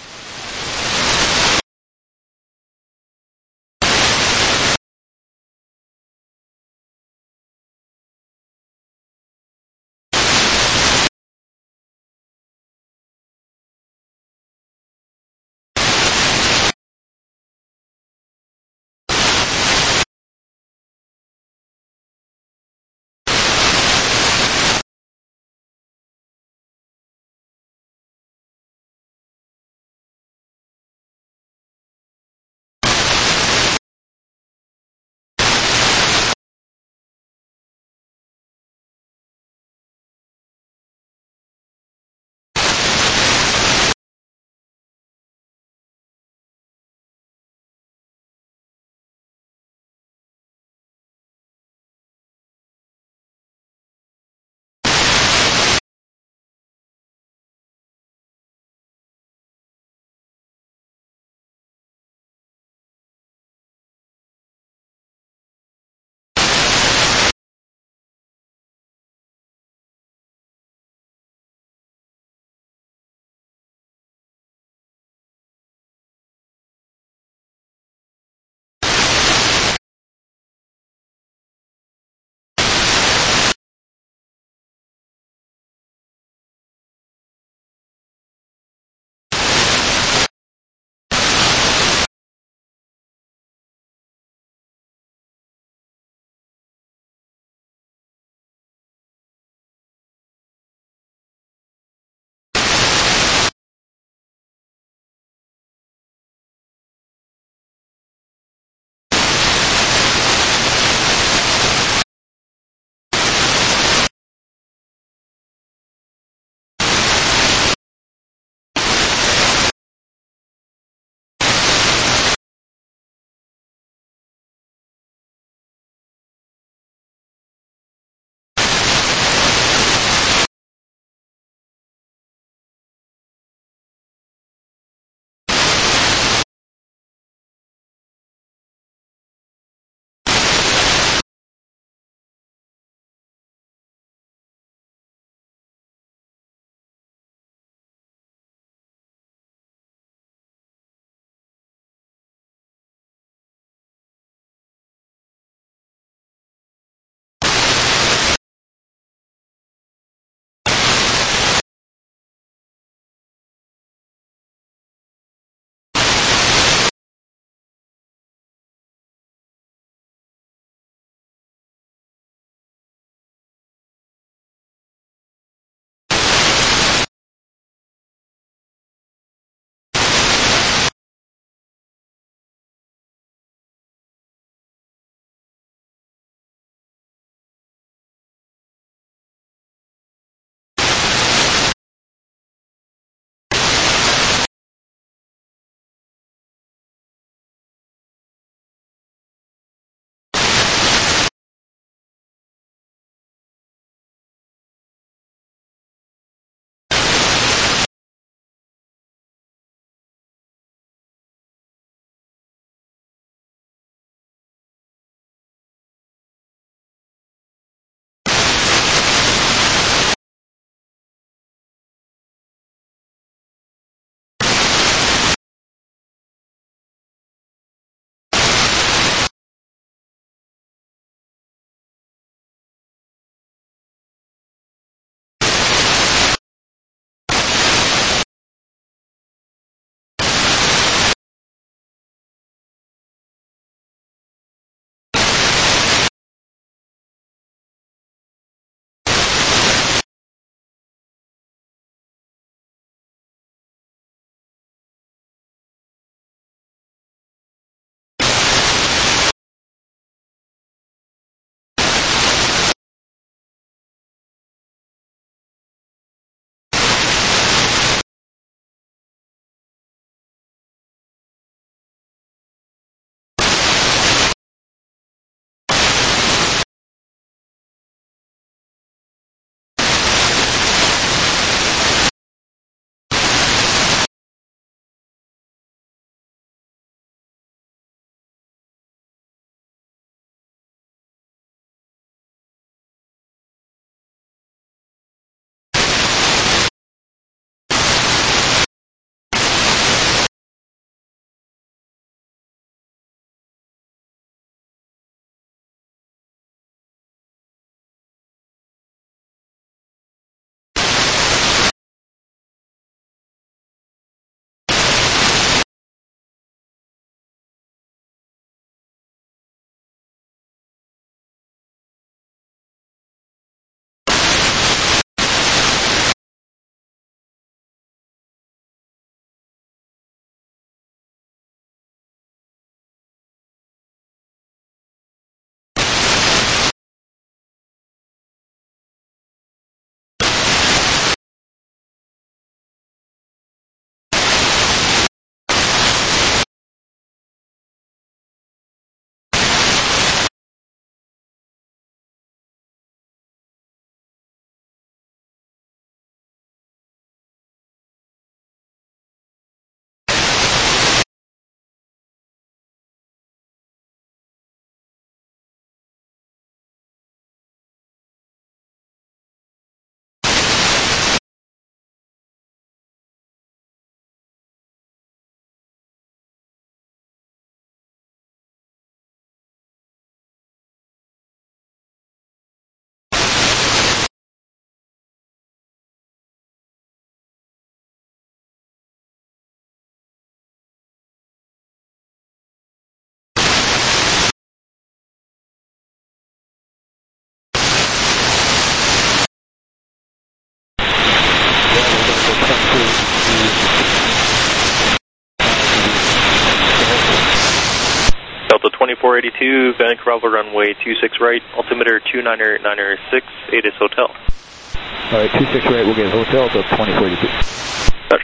twenty-four eighty-two, Vancouver Bravo runway two six right, altimeter two niner niner six, ATIS Hotel. All right, two six right, we'll get hotel to twenty-four eighty-two. Roger.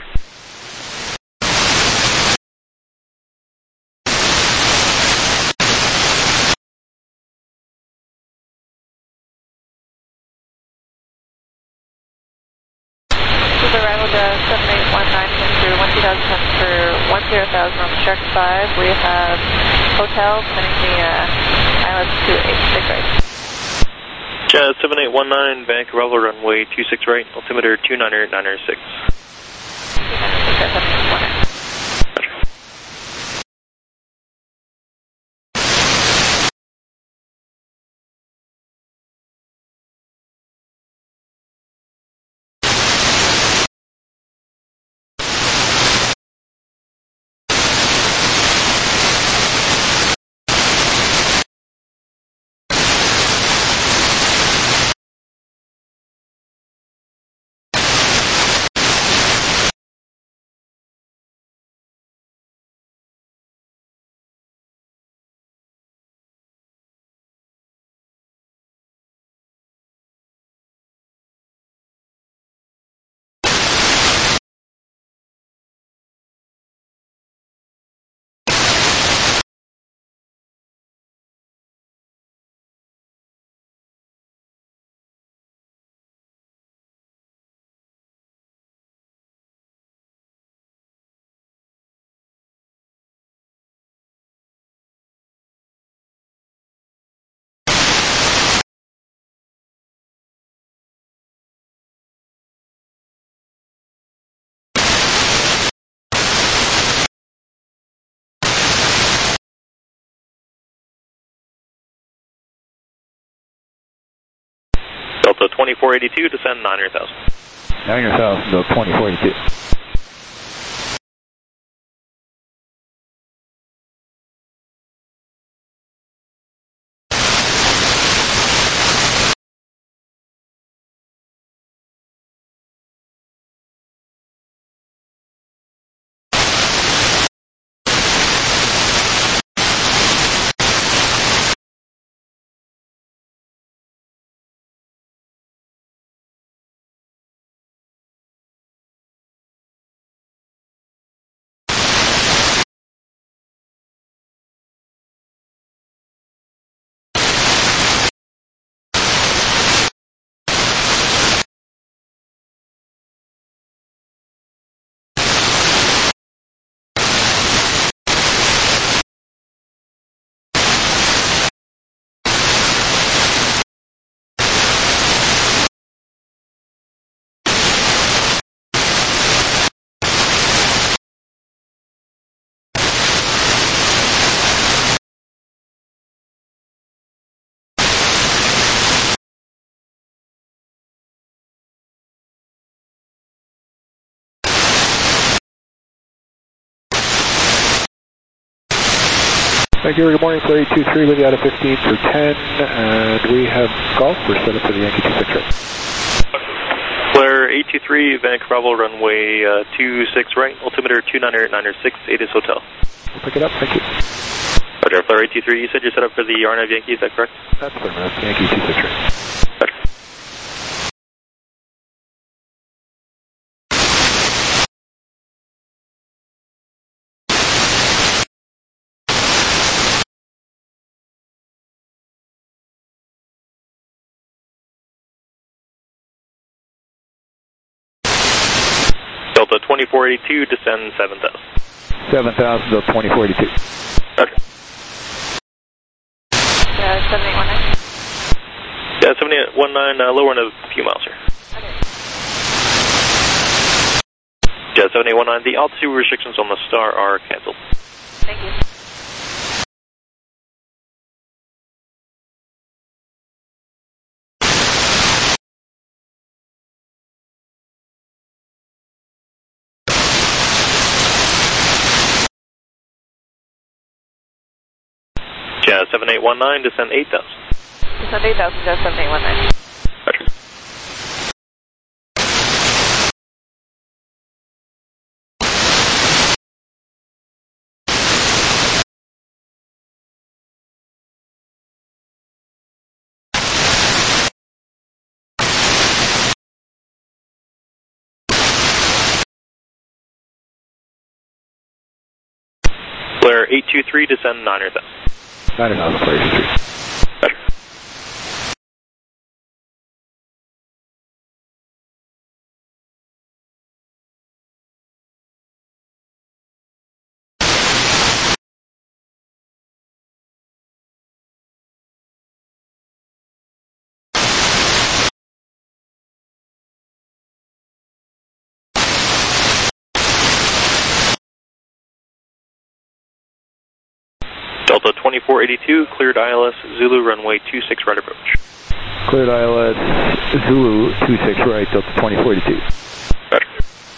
Arrival to seven eight one nine through one two thousand for one zero thousand on the Shark five. We have hotel sending the uh, I L S two eight six right. Jazz seven eight one nine, Vancouver Bravo runway two six right, altimeter two niner niner six. Delta twenty-four eighty-two, descend niner thousand. niner thousand to twenty-four eighty-two. Thank you. Good morning, Flare eight two three with you out of fifteen for ten, and we have golf. We're set up for the Yankee two six right. Flare eight two three, Vancouver Bravo runway uh, two six right, altimeter two niner niner six, ATIS Hotel. We'll pick it up, thank you. Roger, Flare eight two three, you said you're set up for the R N F Yankee, is that correct? That's correct, that's Yankee two six right. Roger. Delta twenty-four eighty-two, descend seven thousand. seven thousand to twenty-four eighty-two. Roger. Yeah, seven eight one nine. Yeah, seven eight one nine, uh, lower in a few miles here. Okay. Yeah, seven eight one nine, the altitude restrictions on the Star are canceled. Thank you. Yeah, seven eight one nine, descend eight thousand. Descend eight thousand, just seven eight one nine. Roger. eight two three, descend niner thousand. niner thousand, Flare eight two three. Roger. Delta twenty-four eighty-two, cleared I L S, Zulu runway two six right approach. Cleared I L S, Zulu two six right, Delta twenty-four eighty-two. Roger.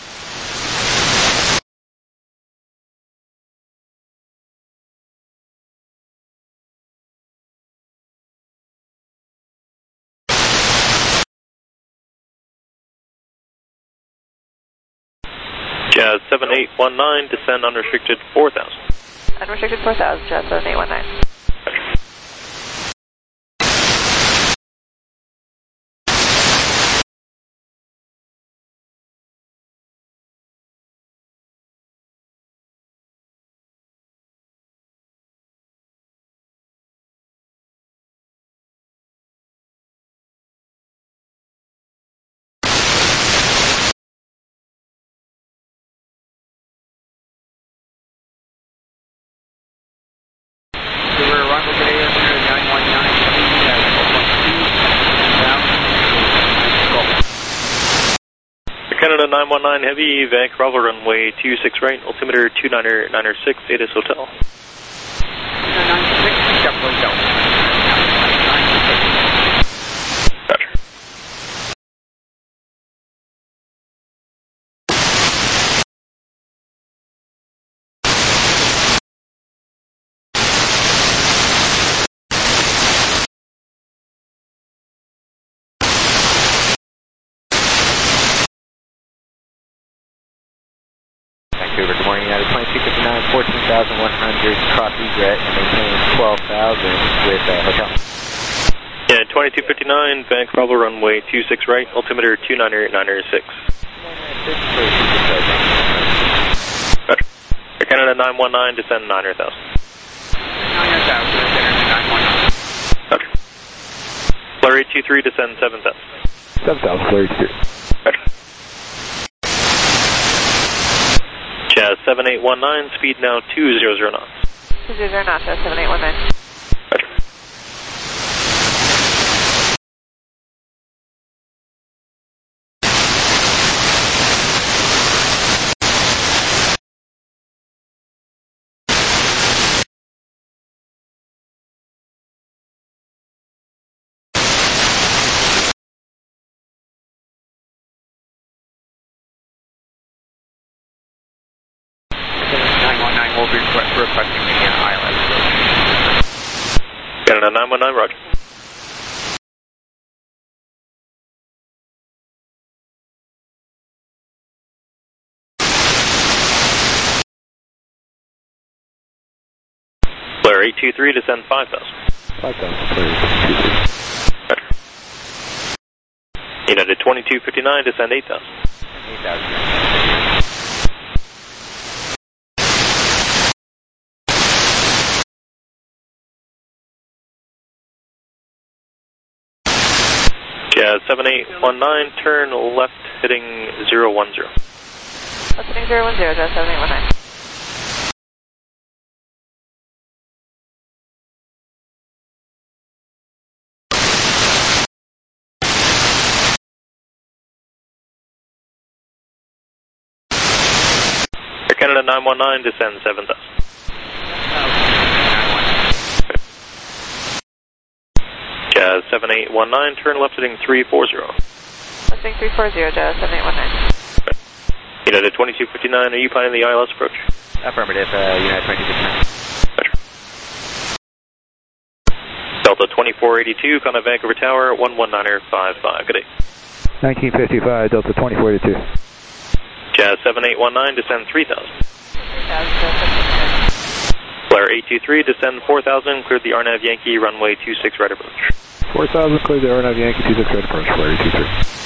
Jazz seven eight one nine, descend unrestricted four thousand. Unrestricted four thousand, Jazz seven eight one nine. Canada nine one nine Heavy, Vancouver runway two six right, altimeter two niner niner six, Atis Hotel. Roger. Vancouver, good morning, United twenty-two fifty-nine, fourteen thousand one hundred, cross egret, and maintain twelve thousand with uh, hotel. Yeah, twenty-two fifty-nine, Vancouver runway two six right, altimeter two niner niner six. Roger. Air Canada nine one nine, descend niner thousand. niner thousand, nine one nine. Roger. Flare eight two three, descend seven thousand. seven thousand, Flare eight two three. Roger. Jazz seven eight one nine, speed now two zero zero knots. two zero zero knots, Jazz seven eight one nine. Roger. nine one nine will be requesting the uh, I L S. Canada nine one nine, roger. Flare eight two three, descend five thousand. five thousand, Flare eight two three. Roger. United twenty-two fifty-nine, descend eight thousand. eight thousand. Jazz seven eight one nine, turn left heading zero one zero. Left heading zero one zero, Jazz seven eight one nine. Air Canada nine one nine, descend seven thousand. Jazz seven eight one nine, turn left heading three four zero. Left heading three four zero, Jazz seven eight one nine. United twenty-two fifty-nine, are you planning the I L S approach? Affirmative, uh, United twenty-two fifty-nine. Delta twenty-four eighty-two, Contact Vancouver Tower, one one niner five five. Good day. nineteen fifty-five, Delta twenty-four eighty-two. Jazz seven eight one nine, descend three thousand. three thousand, Jazz seven eight one nine. Flare eight two three, descend four thousand, cleared the R N A V Yankee, runway two six right approach. four thousand, cleared the R N A V Yankee two six right approach, Flare eight two three.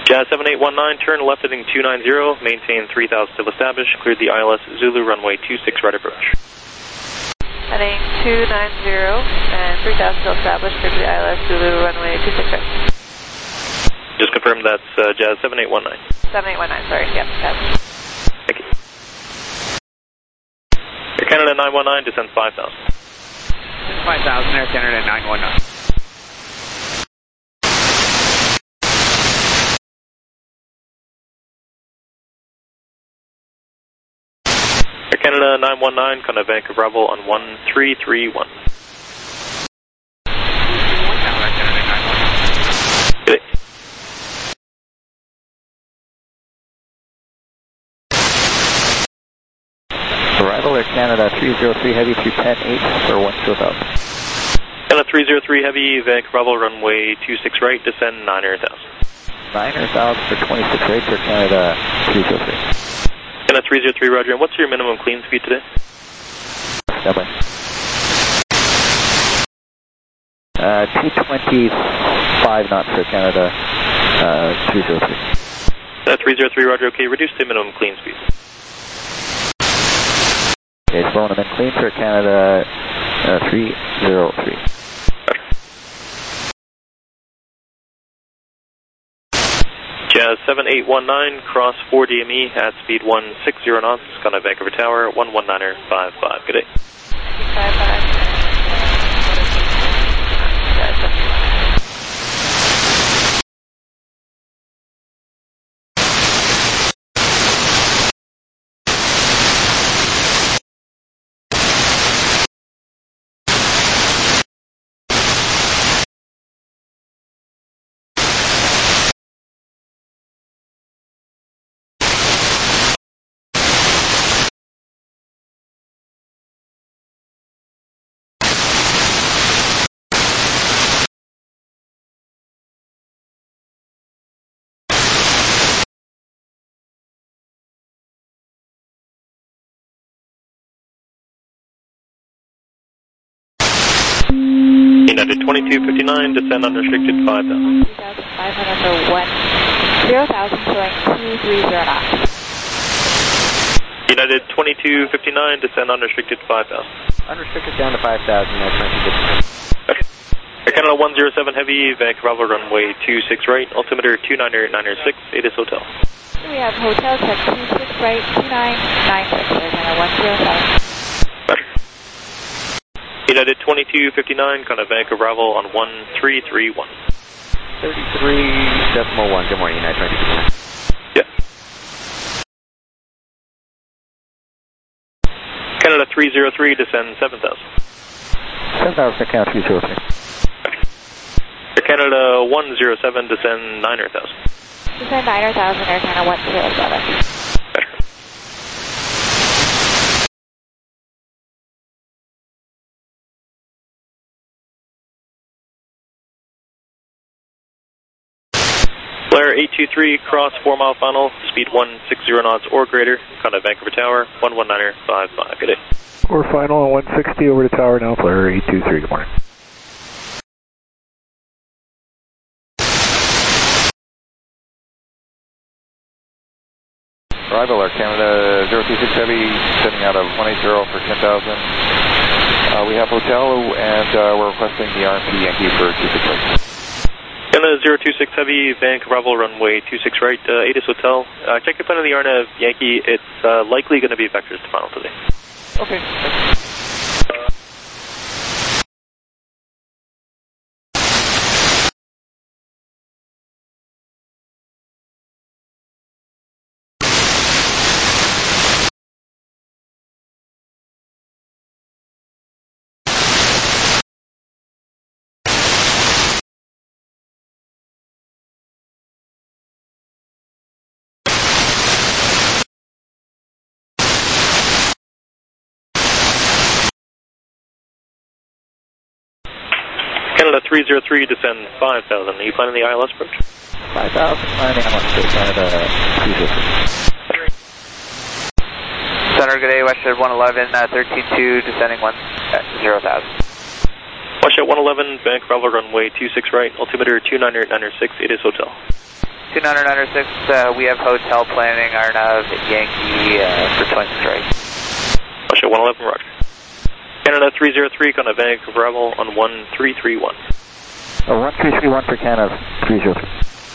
Jazz seven eight one nine, turn left heading two nine zero, maintain three thousand till established, cleared the I L S Zulu runway two six right approach. Heading two nine zero and three thousand till established, cleared the I L S Zulu runway two six right. Just confirm that's uh, Jazz seven eight one nine. seven eight one nine, sorry, yep, yep. Thank you. Air Canada nine one nine, descend five thousand. five thousand, Air Canada nine one nine. Air Canada nine one nine, Contact Vancouver Bravo on one three three one. Good day. Arrival Air Canada three zero three Heavy through ten eight for one zero thousand. Canada three zero three Heavy, Vancouver Bravo, runway two six right, descend nine hundred thousand. nine hundred thousand for twenty-six right for Canada three zero three. Canada three zero three, roger. And what's your minimum clean speed today? Double. Uh, two twenty-five knots for Canada uh, three zero three. Canada three zero three, roger. Okay, reduce the minimum clean speed. Okay, slowing them in clean for Canada uh, three zero three. Jazz seven eight one nine, cross four D M E at speed one six zero knots, Contact Vancouver Tower, one one niner five five. Good day. five five. United twenty-two fifty-nine, descend unrestricted five thousand. three thousand five hundred for one zero thousand, showing two three zero knots. United twenty-two fifty-nine, descend unrestricted five thousand. Unrestricted down to five thousand, Air Okay. Air Canada one zero seven Heavy, Vancouver runway two six right, altimeter two niner niner six, A D I S Hotel. We have hotel check two six right, two nine nine six, Air Canada one zero seven. United twenty-two fifty-nine, Contact Vancouver Bravo on one three three one. thirty-three decimal one. Good morning, United twenty-two fifty-nine. Yeah. Canada three zero three, descend seven thousand. seven thousand, Canada three zero three. Air Canada one zero seven, descend nine hundred thousand. Descend nine hundred thousand, Air Canada one zero seven. Blair eight two three, cross four mile final, speed one six zero knots or greater, Contact Vancouver Tower, one one niner five five. Good day. Core final on one sixty over to tower now, Blair eight two three, good morning. Arrival Air Canada zero two six Heavy, sending out of one eight zero for ten thousand. Uh, we have hotel and uh, we're requesting the R M P Yankee for two six right. Canada zero two six Heavy, Vancouver Bravo, runway two six right, uh, A D I S Hotel. Uh, check your plan on the R N A V Yankee. It's uh, likely going to be vectors to final today. Okay. Canada three zero three, descend five thousand. Are you planning the I L S approach? five thousand, landing on Canada three zero three. Center, good day, Westjet one eleven, uh, thirteen two, descending one zero thousand. Westjet one eleven, Vancouver Bravo, runway two six right, altimeter two niner niner six, A D I S Hotel. two nine nine six, uh, we have hotel planning, R N A V, Yankee, uh, for twenty-six right. Russia one eleven, roger. Canada three zero three, on a Vancouver Rebel on one three three one. Uh, one three three one for Canada three zero three.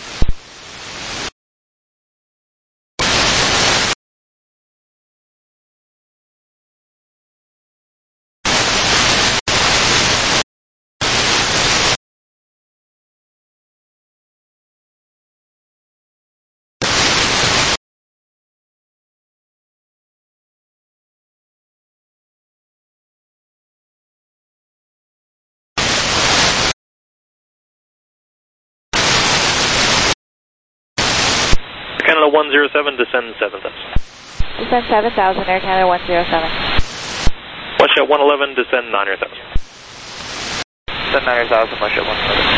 Canada one zero seven, descend seven thousand. Descend seven thousand, Air Canada one zero seven. Russia one eleven, descend nine thousand. Descend nine thousand, Russia one eleven.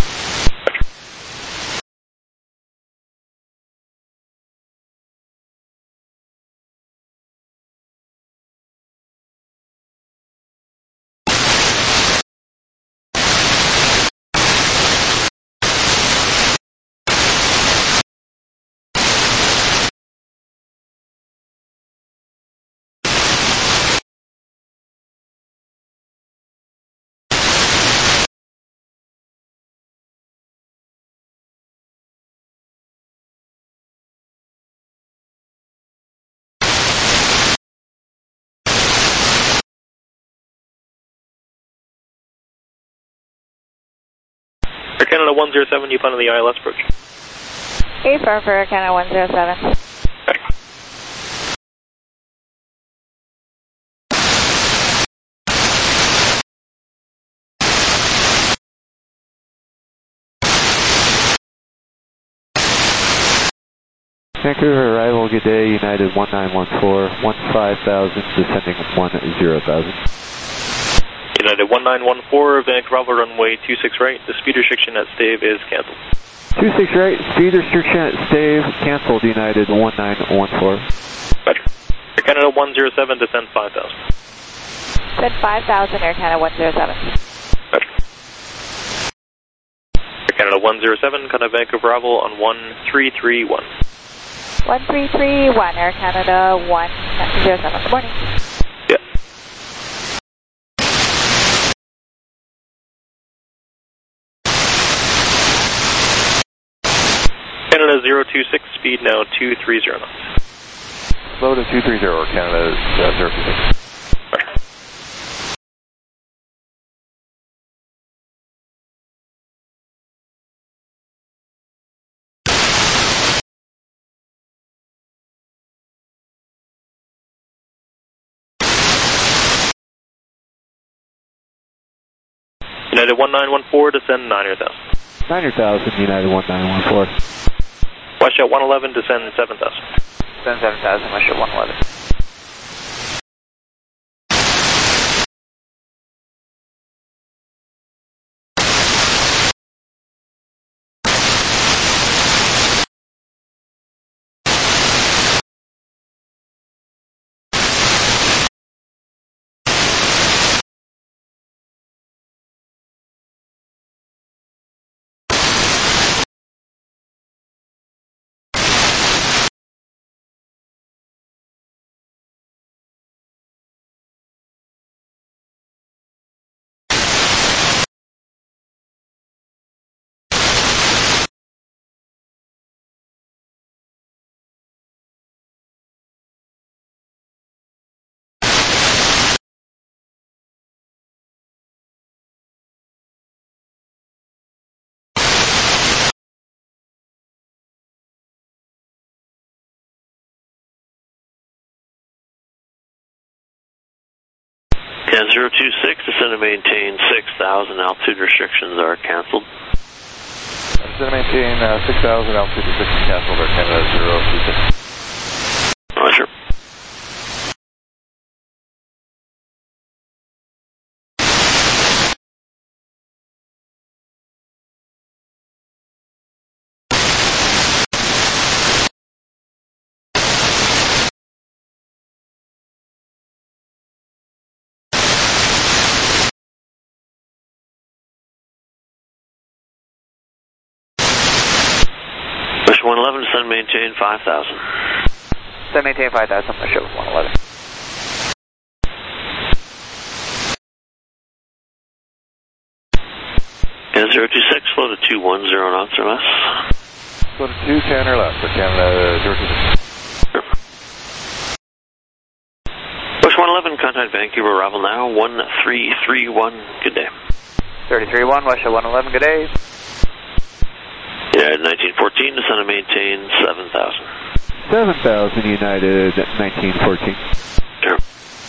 Air Canada one zero seven, you plan on the I L S approach. A firm for Air Canada one zero seven. Vancouver arrival, good day, United one nine one four, one five thousand, descending one zero thousand. United one nine one four, Vancouver runway two six right, the speed restriction at Stave is cancelled. two six right, speed restriction at Stave, cancelled, United one nine one four. Roger. Air Canada one zero seven, descend five thousand. Descend five thousand, Air Canada one zero seven. Roger. Air Canada one zero seven, kind of Vancouver arrival on one three three one. one three three one, Air Canada one zero seven. Good morning. Yeah. Canada zero two six, speed now two three zero knots. Slow to two three zero, Canada uh, zero two six. Right. United one nine one four, descend nine thousand. nine thousand, United one nine one four. Westjet one eleven, descend seven thousand. Descend seven thousand, Westjet one eleven. Yeah, zero two six, descend and maintain six thousand, altitude restrictions are cancelled. Descend and maintain uh, six thousand, altitude restrictions cancelled, Air Canada zero two six. Roger. Wish one eleven, descend maintain five thousand. Descend maintain five thousand, I show one eleven. And zero two six, flow to two one zero knots or less. Flow to two ten or less for Canada zero two six. Sure. Wish one eleven, contact Vancouver, arrival now, one three three one, good day. thirty-three one, Wish one eleven, good day. United nineteen fourteen, descend and maintain seven thousand. seven thousand United nineteen fourteen. Sure.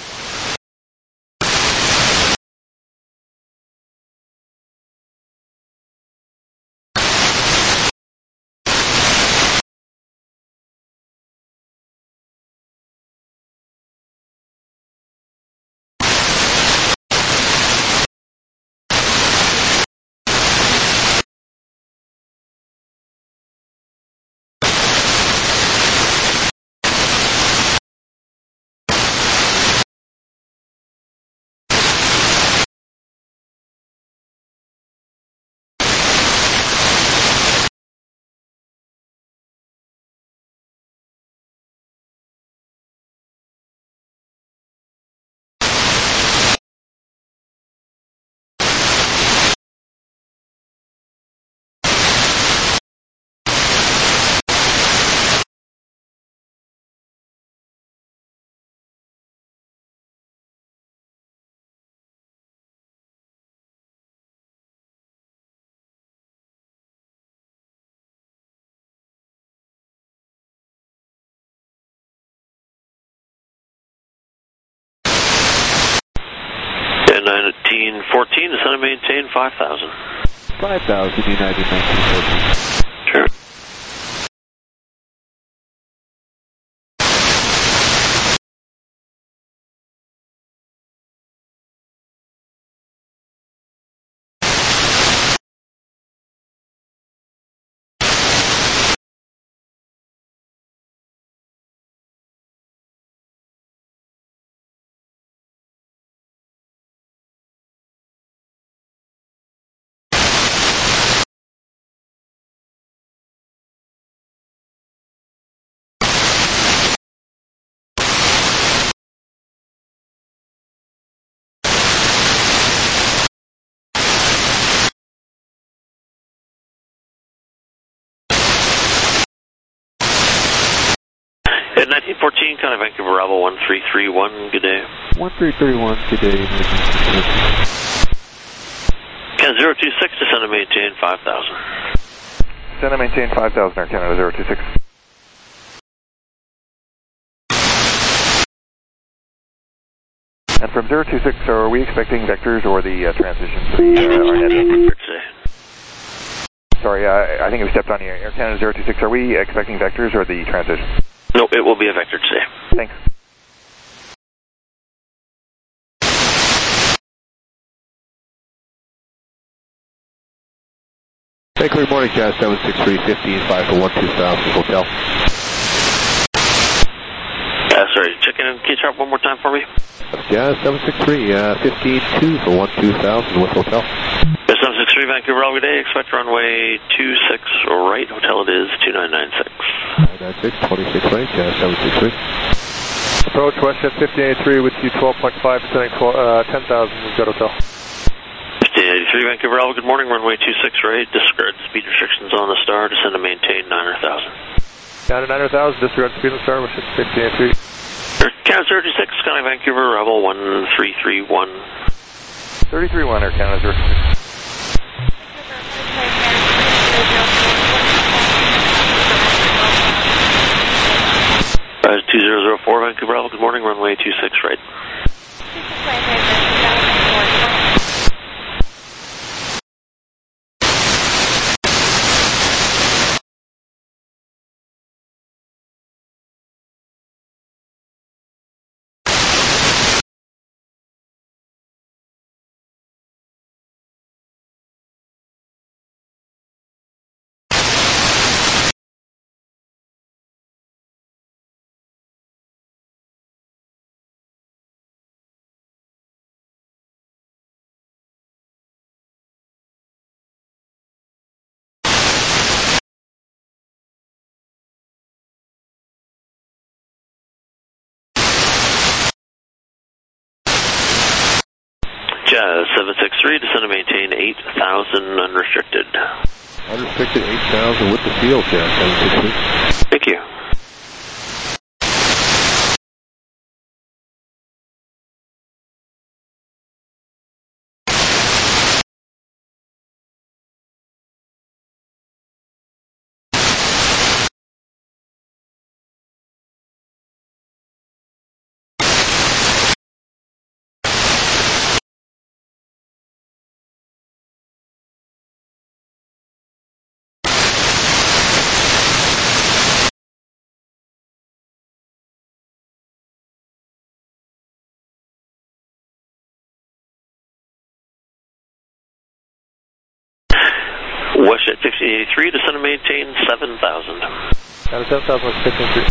nineteen fourteen, descend and maintain five thousand. five thousand United nineteen fourteen. Sure. At nineteen fourteen, kind of Vancouver, arrival one three three one, good day. one three three one, good day. Can zero two six, descend and maintain five thousand. Descend and maintain five thousand, Air Canada zero two six. And from zero two six, are we expecting vectors or the uh, transition to the uh, ARNet? Sorry, uh, I think we stepped on you. Air Canada zero two six, are we expecting vectors or the transition? No, it will be a vector today. Thanks. Vancouver morning, Jazz seven six three, fifteen five for one two thousand, hotel. Uh, sorry, check in and key chart one more time for me. Jazz seven six three, uh, fifteen two for one two thousand with hotel. Yes, seven six three, Vancouver, all good day. Expect runway two six right. Hotel it is two nine nine six. nine nine six, twenty-six right, Jazz seven six three. Approach WestJet fifteen eighty-three with you twelve point five, descending uh, ten thousand, we've got hotel. fifteen eighty-three, Vancouver, all good morning. Runway two six right. Disregard speed restrictions on the star. Descend and maintain nine hundred thousand. Down to nine hundred thousand, disregard speed on the star, WestJet fifteen eighty-three. Canada zero two six, Sky Vancouver, arrival one three three one. thirty-three one, Air Canada zero two six. Uh, two zero zero four, Vancouver, arrival, good morning, runway two six right. seven six three, descend and maintain eight thousand unrestricted. Unrestricted eight thousand with the field, Jazz seven six three. Thank you. Westjet fifteen eighty-three, descend and maintain seven thousand. Got a seven thousand with fifteen three.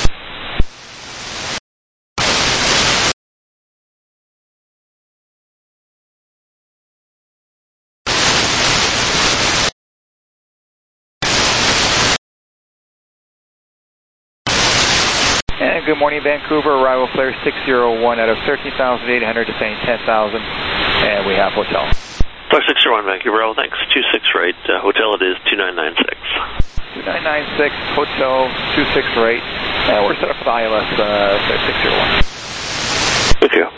And good morning, Vancouver. Arrival flare six zero one out of thirteen thousand eight hundred, descending ten thousand, and we have hotel. Flight six zero one, Vancouver, oh, thanks. two six right, uh, hotel it is two nine nine six. two nine nine six, hotel two six right, and we're set up for the I L S uh, six zero one. Thank you.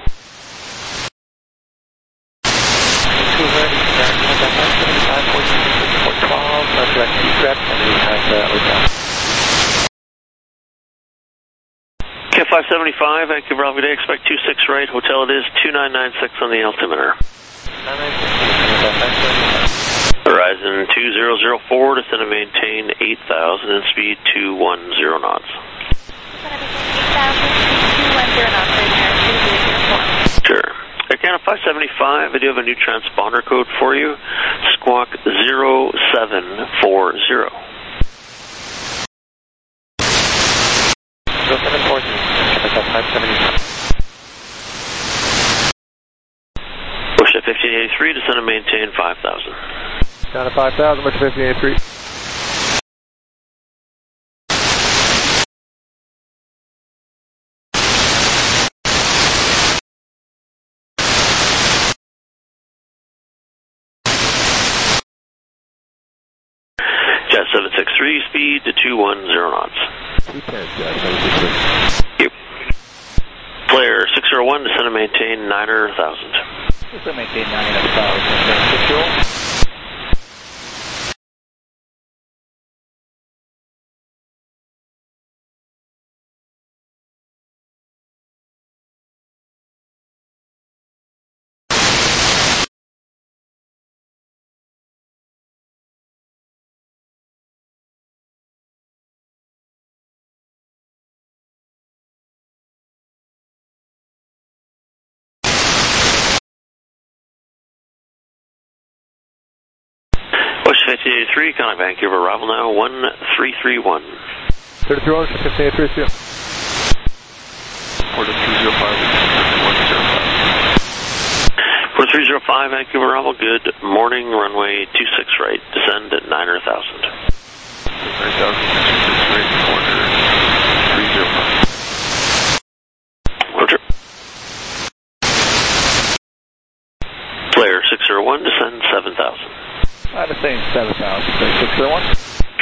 Vancouver, seventy-five, fourteen, four twelve, direct egret, and we have uh, hotel. Cat five seventy-five, Vancouver, Alpha Day, expect two six right, hotel it is two nine nine six on the altimeter. Horizon two zero zero four, descend and maintain eight thousand and speed two one zero knots. eight thousand, two one zero knots, right here, two zero zero four. Sure. Air Canada five seventy-five, I do have a new transponder code for you, Squawk zero seven four zero. zero seven four zero, five seventy-five. Bushnet fifteen eighty-three, descend and maintain five thousand. Down to five thousand, with fifteen eighty-three. Jet seven six three, speed to two one zero knots. two ten, Jet seven six three. Yep. Flare six zero one, descend and maintain niner thousand. Descend and maintain niner thousand, six zero. fifteen eighty-three, contact Vancouver, arrival now one three three one. thirty-three one, fifteen eighty-three, see you. Port two zero five, one zero five. Port three zero five, Vancouver, arrival, good morning, runway two six right, descend at niner thousand. nine thousand, two six right, corner three zero five. Roger. Flare six zero one, descend seven thousand. I'm saying seven thousand, six zero one.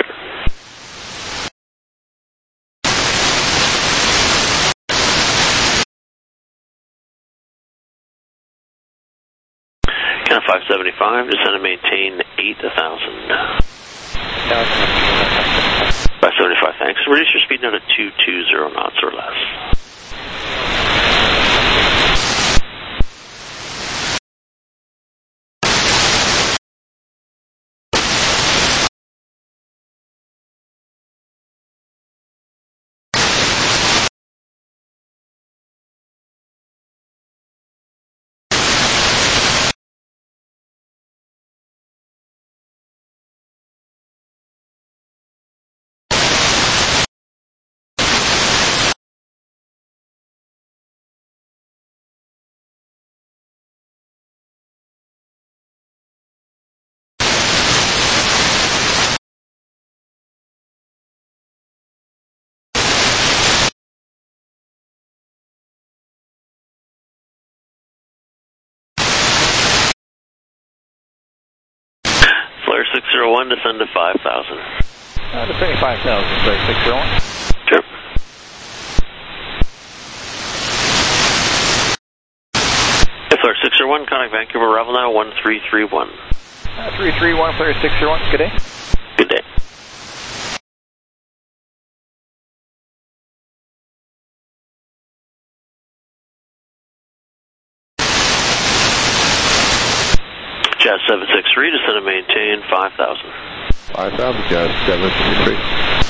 Count five seventy-five, descend and maintain eight thousand. five seventy-five, thanks. Reduce your speed now to two two zero knots or less. six zero one, descend to five thousand. Uh, descending five thousand, Flair six zero one. Sure. Flair six zero one, contact Vancouver arrival now, one three three one. Uh, three three one, Flair six zero one, good day. Good day. Jazz seven six three, descend and maintain five thousand. five thousand, Jazz seven six three.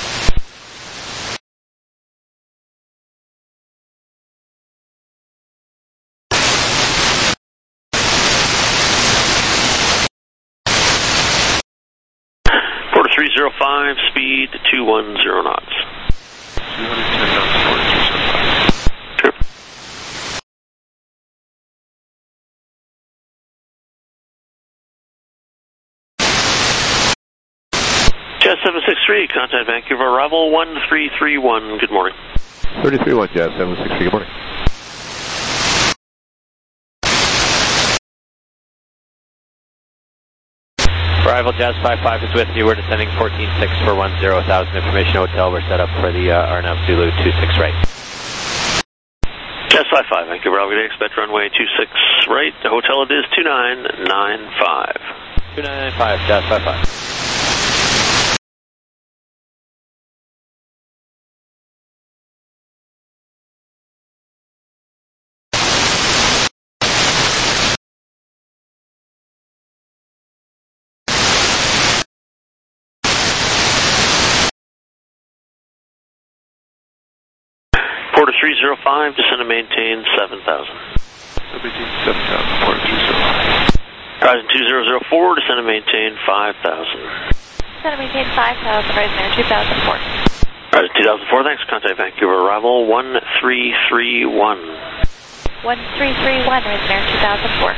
Porter three zero five, speed two one zero knots. Sure. Jazz seven six three, contact Vancouver arrival one three three one, good morning. thirty-three one, Jazz seven six three, good morning. Arrival Jazz five five is with you. We're descending fourteen six for one zero thousand. Information hotel. We're set up for the uh, Arnav Zulu two six right. Jazz five five, Vancouver Albuquerque, expect runway two six right. The hotel it is two nine nine five. two nine nine five, Jazz five five. Porter three zero five, descend and maintain seven thousand. seven thousand, Porter three zero five. Horizon two zero zero four, descend and maintain five thousand. Descend and maintain five thousand, Horizon Air two thousand four. Horizon two thousand four, thanks. Contact Vancouver arrival one three three one. one three three one, Horizon Air two thousand four.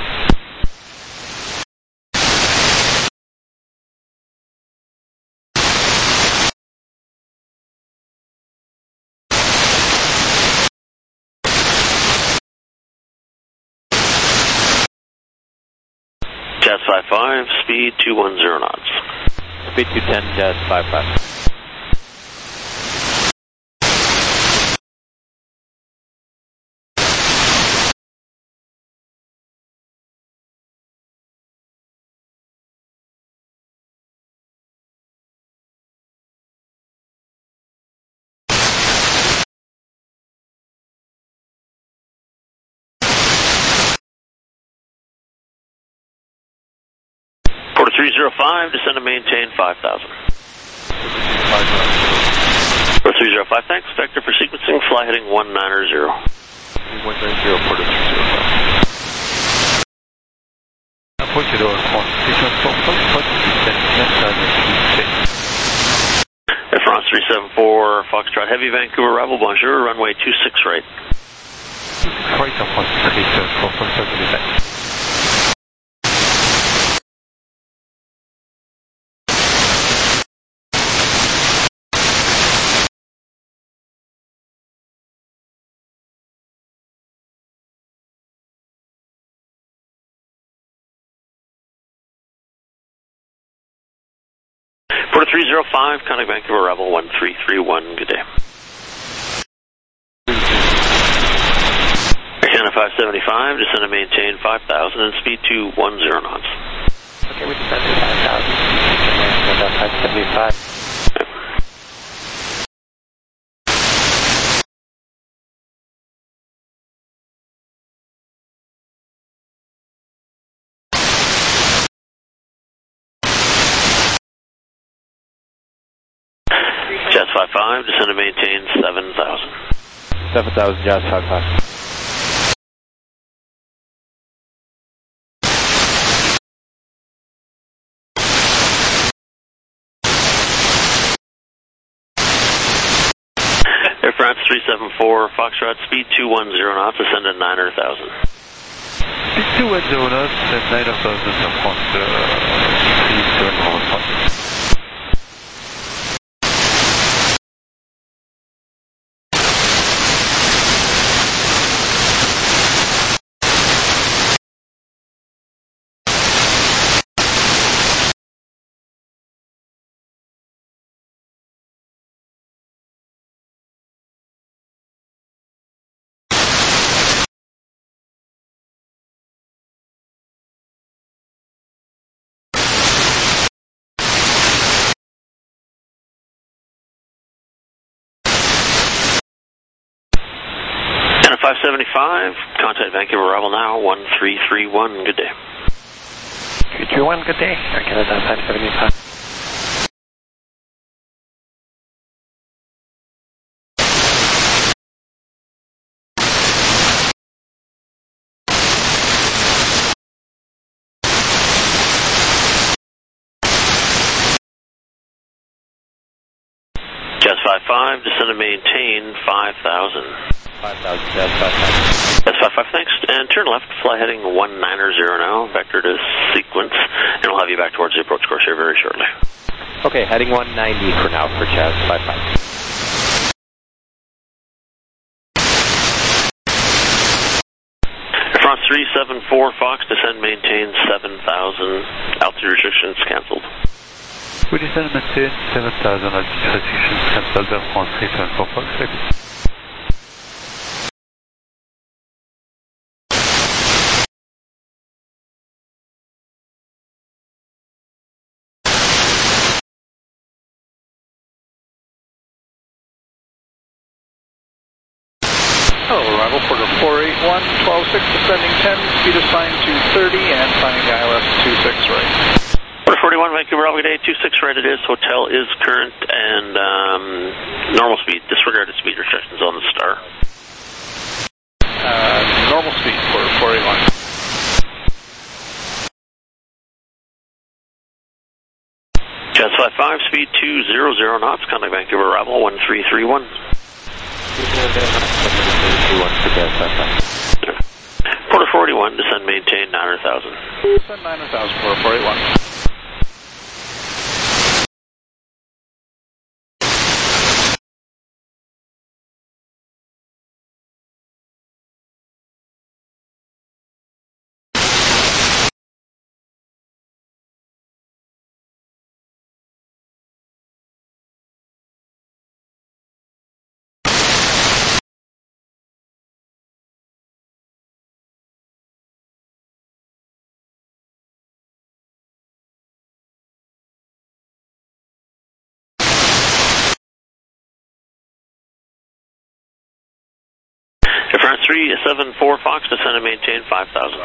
Jazz five five, speed two one zero knots. Speed two ten, Jazz five five. Porter three zero five, descend and maintain five thousand. Porter three zero five, thanks. Vector for sequencing, fly heading one nine zero. one nine zero, Porter three zero five. Approach door one. Air France three seven four, Foxtrot Heavy, Vancouver arrival, bonjour, runway two six right. two six right, Air France three seven four, Foxtrot. Porter three zero five, contact Vancouver arrival one three three one, good day. Air Canada five seventy-five, descend and maintain five thousand and speed two one zero knots. Okay, we descend to five thousand. five seventy-five. Jazz five five, descend and maintain seven thousand. seven thousand, Jazz five five. Air France three seven four, Foxtrot, speed two one zero knots, ascend at nine thousand. Speed two one zero knots and nine thousand, Air France three seven four. five seventy-five, contact Vancouver arrival now, one three three one, good day. three three one, good day. Air Canada five seventy-five. Jazz five five, descend and maintain five thousand. five thousand, Jazz five five. Jazz five five, thanks. And turn left, fly heading one nine zero now, vector to sequence, and we'll have you back towards the approach course here very shortly. Okay, heading one ninety for now for Jazz five five. Air France three seven four Fox, descend maintain seven thousand, altitude restrictions cancelled. We descend maintain seven thousand, altitude restrictions cancelled, Air France three seven four Fox. Hello, arrival, Porter four eight one, twelve six, descending ten, speed assigned to thirty, and climbing I L S two six right. Porter forty-one, Vancouver, all good day, two six right it is, hotel is current, and um, normal speed, disregarded speed restrictions on the Star. Uh, normal speed, Porter four eight one. Jazz five five, speed two zero zero knots, contact Vancouver arrival, one three three one. Porter forty-one, descend maintain nine hundred thousand. Descend nine hundred thousand, Porter four eight one. Air France three seven four Fox, descend and maintain five thousand.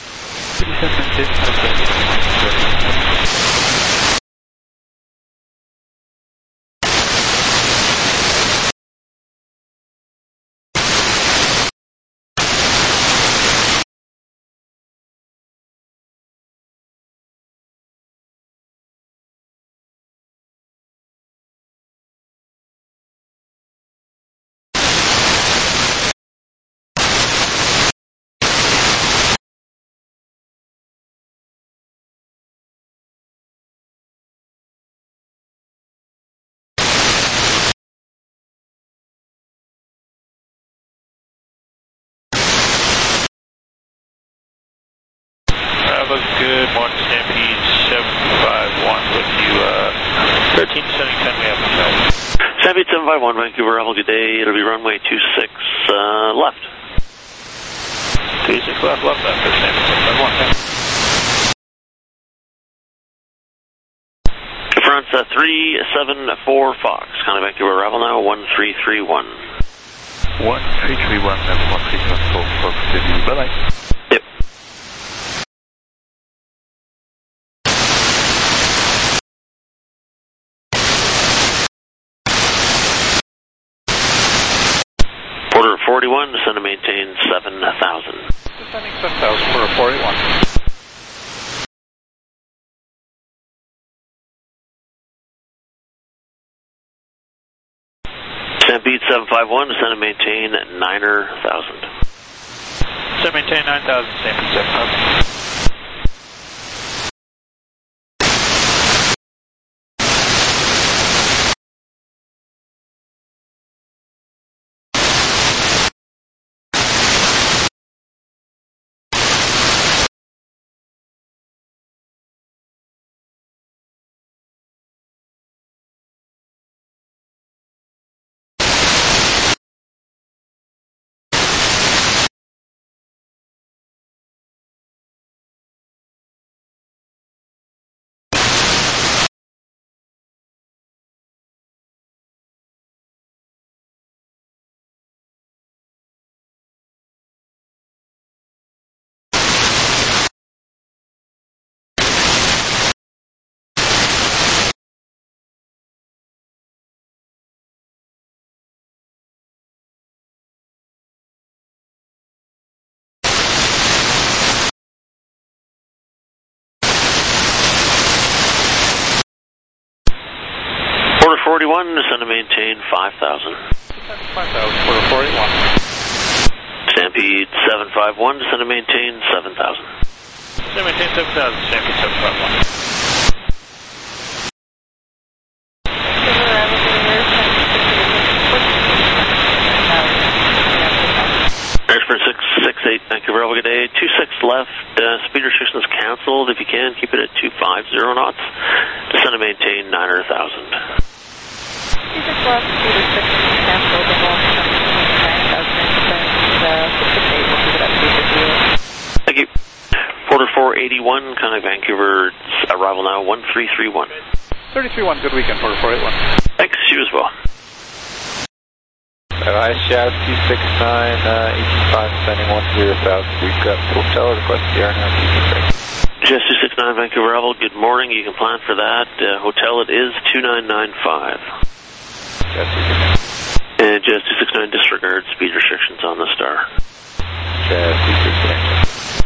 Good morning, Stampede seven five one with you, uh, thirteen descending ten, we have control. Stampede seven five one, Vancouver, have a good day, it'll be runway two six, uh, left. two six left, left, left, for Stampede seven five one, thanks. France uh, three seven four Fox, contact Vancouver, arrival now, one three three one. one three three one, one three seven four Fox, bye-bye. Yep. Porter forty-one, descend to maintain seven thousand. Descending seven thousand, Porter four eight one. Stampede seven five one, descend and maintain nine thousand. Descend maintain nine thousand, Stampede seven five one. eighty-one, descend and maintain five thousand. five thousand, quarter four eight one. Stampede seven five one, descend and maintain seven thousand. Descend and maintain seven thousand, Stampede seven five one. Airspur six six eight, Vancouver, good day. two six left, uh, speed restrictions canceled. If you can, keep it at two five zero knots. Descend and maintain nine hundred thousand. two six left, speed restrictions canceled, and we'll maintain nine thousand, and six six eight, we'll keep it at two fifty. Thank you. Porter four eighty-one, Contact Vancouver, arrival now one three three one. thirty-three one, good weekend, Porter four eighty-one. Thanks, you as well. Alright, Jazz two six nine, uh, eighty-five, sending one zero thousand. We've got hotel request the air now. Jazz two six nine, Vancouver, Revel, good morning. You can plan for that. Uh, hotel, it is two nine nine five. Jazz two six nine. And Jazz two six nine, disregard speed restrictions on the Star. Jazz two six nine.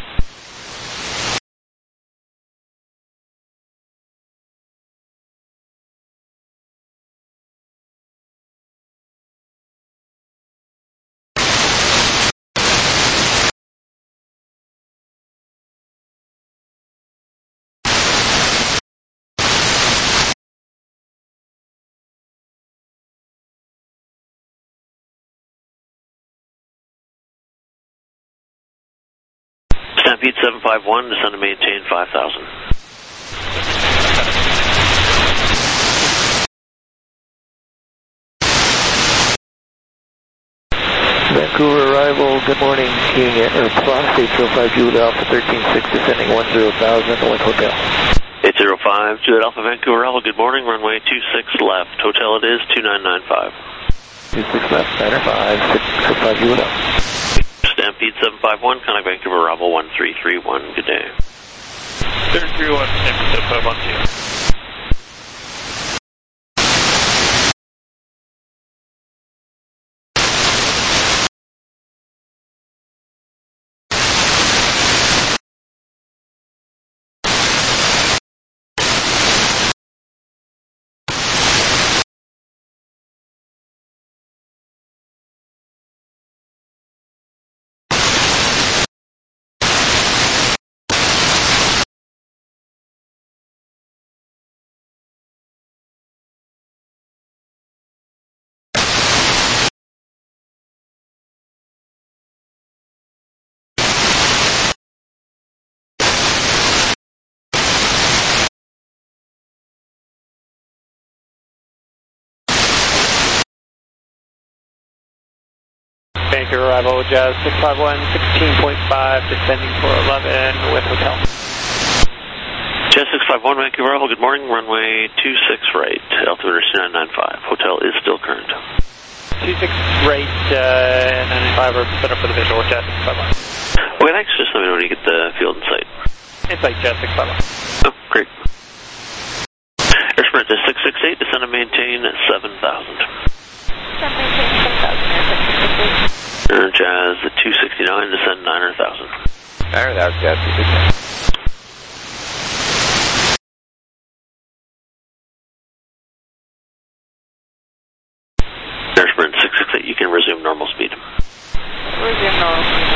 Stampede seven five one, descend and maintain five thousand. Vancouver arrival, good morning, King Air Plus, eight zero five Juliet Alpha thirteen six, descending one zero thousand, Wind Hotel. eight zero five Juliet Alpha, Vancouver arrival, good morning, runway two six left, hotel it is two nine nine five. two six left, nine five, six five Juliet Alpha. Stampede seven five one, Contact Vancouver arrival one three three one, good day. three three one, Stampede seven five one, see you. Vancouver arrival, Jazz six five one, sixteen point five, descending for eleven with hotel. Jazz six five one, Vancouver arrival, good morning, runway two six right, altimeter two nine nine five, hotel is still current. two six right, uh, and nine five are set up for the visual, Jazz six five one. Okay, thanks, just let me know when you get the field in sight. In sight, Jazz six five one. Oh, great. Air Sprint to six six eight, descend and maintain seven thousand. Descend maintain seven thousand, Air six six eight. Air Jazz two sixty-nine, descend nine hundred thousand. nine hundred thousand, Jazz two six nine. Air Sprint six six eight, you can resume normal speed. Resume normal speed.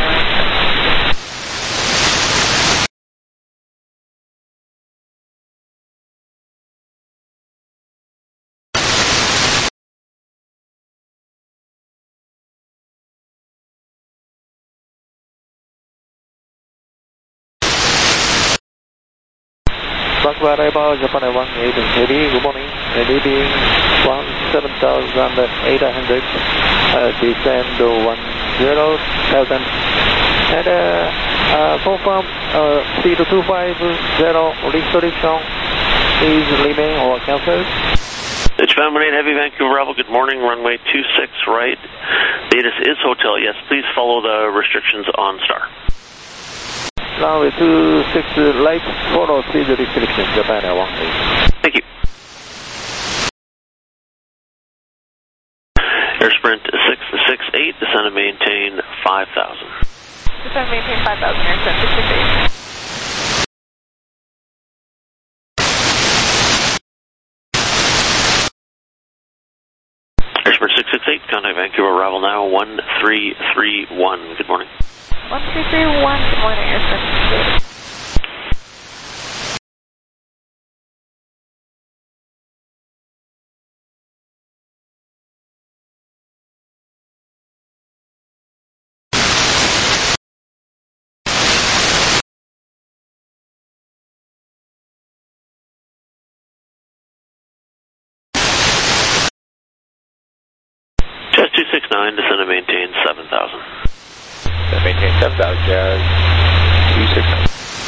Vancouver arrival, Japan one eight heavy, good morning, leading one seven thousand eight hundred, uh, descend one zero thousand, and uh, uh, confirm uh, speed two five zero, restriction is remain or cancelled. Japan one eight Heavy, Vancouver arrival, good morning, runway two six right, the A T I S is hotel, yes, please follow the restrictions on Star. Runway two six right, follow speed restrictions, Japan one eight. Thank you. Air Sprint six six eight, descend and maintain five thousand. Descend and maintain five thousand, Air Sprint six six eight. Expert six six eight, contact Vancouver, arrival now, one three three one. Good morning. one three three one, good morning, Air Jazz two six nine, descend and maintain seven thousand. Descend maintain seven thousand, Jazz two six nine.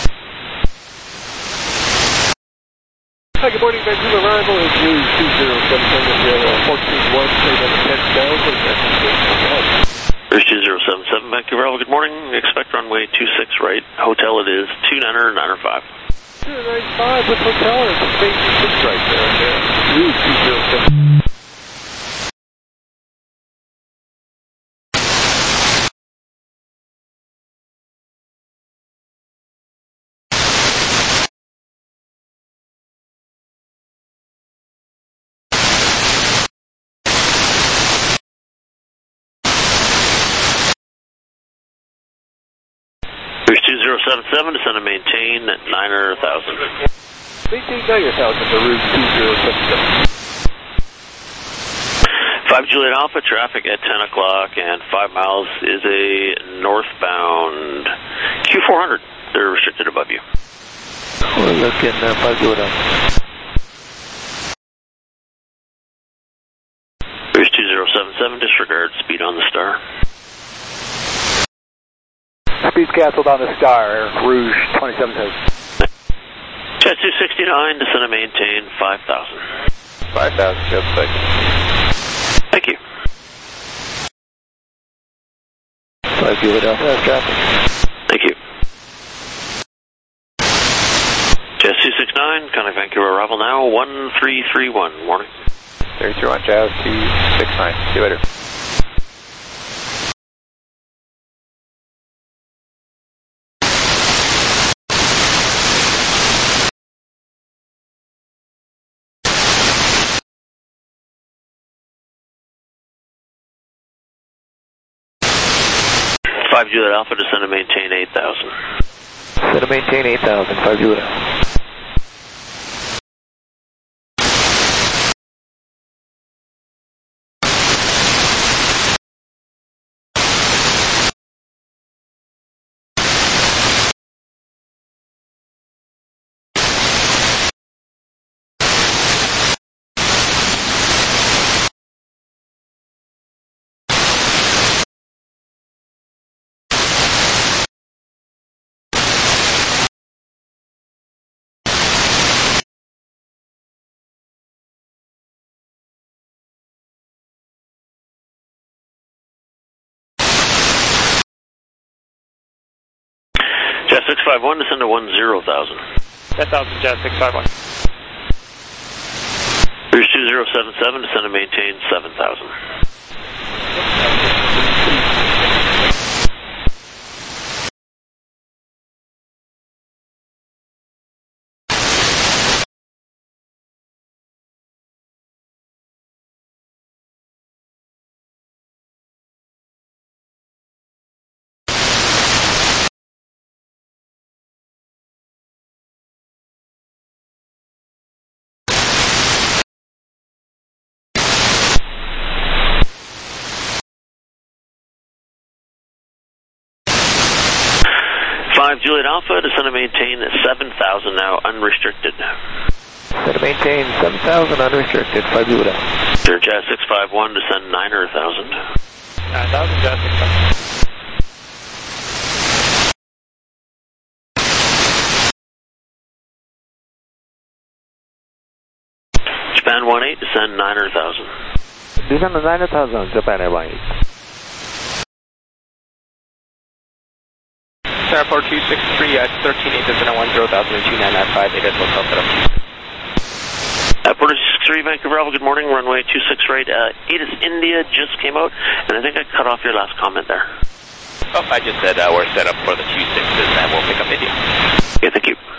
Hi, good morning, Vancouver arrival is News two zero seven seven, fourteen one, ten thousand. Rouge two zero seven seven, Vancouver arrival, good morning. Expect runway two six right. Hotel it is, two niner niner five. two nine five with hotel and space two six right there, yeah. News two zero seven. Rouge two zero seven seven, descend and maintain niner thousand. Maintain niner thousand for Rouge two zero seven seven. five Juliet Alpha, traffic at ten o'clock, and five miles is a northbound Q four hundred. They're restricted above you. We're looking at five Juliet Alpha. Rouge two zero seven seven, disregard speed on the star. Speed's canceled on the star, Rouge twenty-seven seven. Jet two sixty-nine, descend and maintain five thousand. five thousand, Jet six. Thank you. five Juliet Alpha, traffic. Thank you. Jazz two six nine, contact Vancouver, arrival now, one three three one, morning. three three one, Jazz two six nine, see you later. five Juliet Alpha, descend and maintain eight thousand. Descend and maintain eight thousand, five Juliet Alpha. Jazz six five one, descend to one zero thousand. ten thousand, Jazz six five one. Rouge two zero seven seven, descend and maintain seven thousand. five Juliet Alpha, descend and maintain seven thousand now, unrestricted. Descend and maintain seven thousand, unrestricted, five Juliet Alpha. Sir, Jazz six five one, descend niner thousand. nine thousand, Jazz six five one. Japan one eight, descend niner thousand. Descend niner thousand, Japan Air one eight. Airport two six three at thirteen eight, descend at one zero thousand and two nine nine five, eight at hotel setup. Airport two six three, Vancouver Alpha, good morning, runway two six right, uh, ATIS India just came out, and I think I cut off your last comment there. Oh, I just said uh, we're set up for the two sixes and we'll pick up India. Okay, thank you.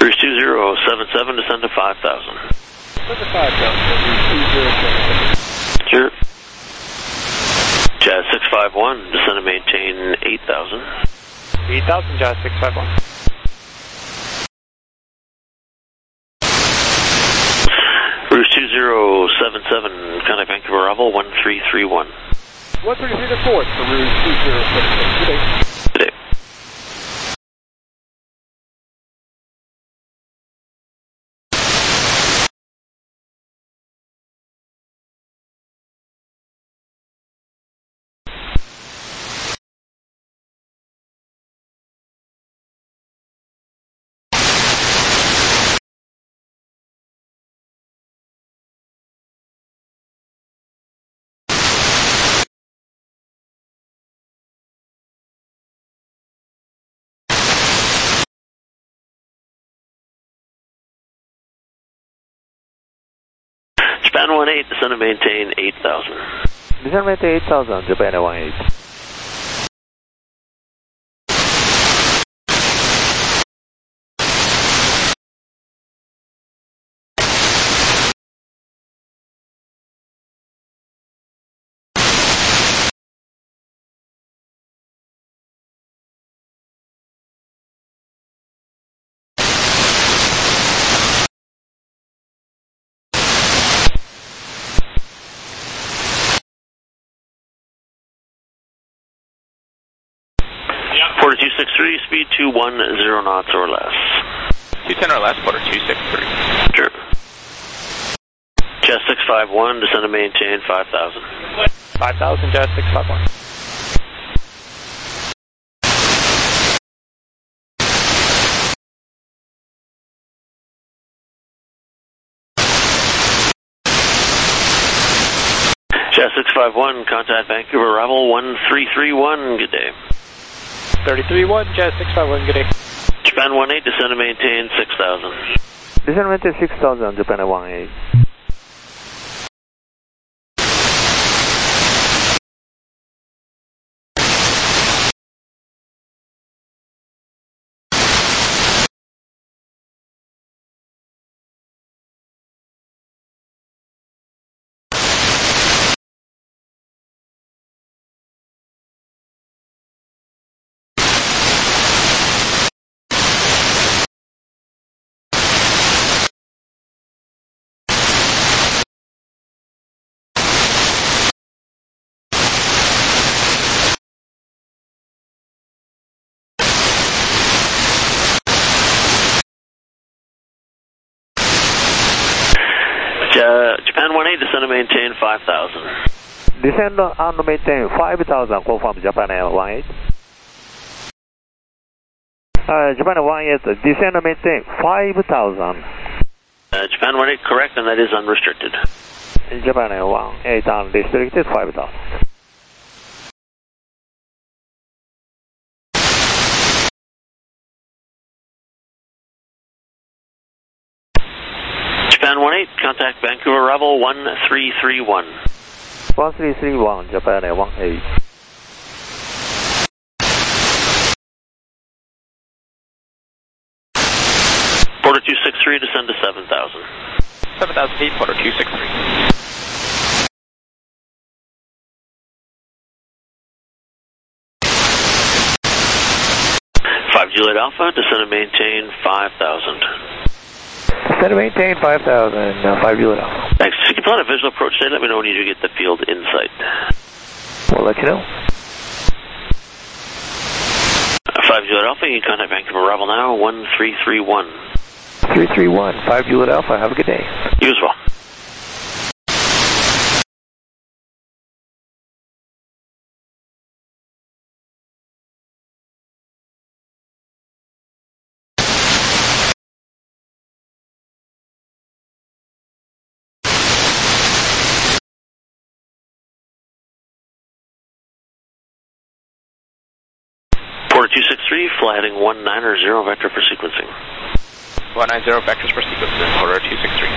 Cruise two zero seven seven, descend to five thousand. Descend to five thousand, two zero seven seven. Sure. Jazz six five one, descend and maintain eight thousand. eight thousand, Jazz six five one. Cruise two zero seven seven, contact Vancouver arrival one three three one. one three three to fourth for Rouge two zero seven seven. Good day. Good day. Japan one eight, descend and maintain eight thousand. Descend and maintain eight thousand, Japan one eight. Porter two six three, speed two one zero knots or less. two ten or less, Porter two six three. Sure. Jazz six five one, descend and maintain five thousand. five thousand, Jazz six five one. Jazz six five one, contact Vancouver arrival one three three one, good day. thirty-three one, Jazz six five one, good day. Japan one eight, descend and maintain six thousand. Descend and maintain six thousand, Japan one eight. Uh, Japan one eight, descend and maintain five thousand. Descend and maintain five thousand, confirm Japan one eight. Uh, Japan one eight, descend and maintain five thousand. Uh, Japan one eight, correct, and that is unrestricted. Japan one eight, unrestricted, five thousand. Japan one eight, contact Vancouver arrival one three three one. one three three one, Japan one eight. Porter two six three, descend to seven thousand. seven thousand feet, Porter two six three. five Juliet Alpha, descend and maintain five thousand. Descend and maintain five thousand, uh, five Juliet Alpha. Thanks. If you can plan a visual approach today, let me know when you do get the field insight. We'll let you know. five Juliet Alpha, you can contact Vancouver arrival now, one three three one. three three one, five Juliet Alpha, have a good day. You as well. Porter two six three, fly heading one nine zero vector for sequencing. one nine zero vectors for sequencing, Porter two six three.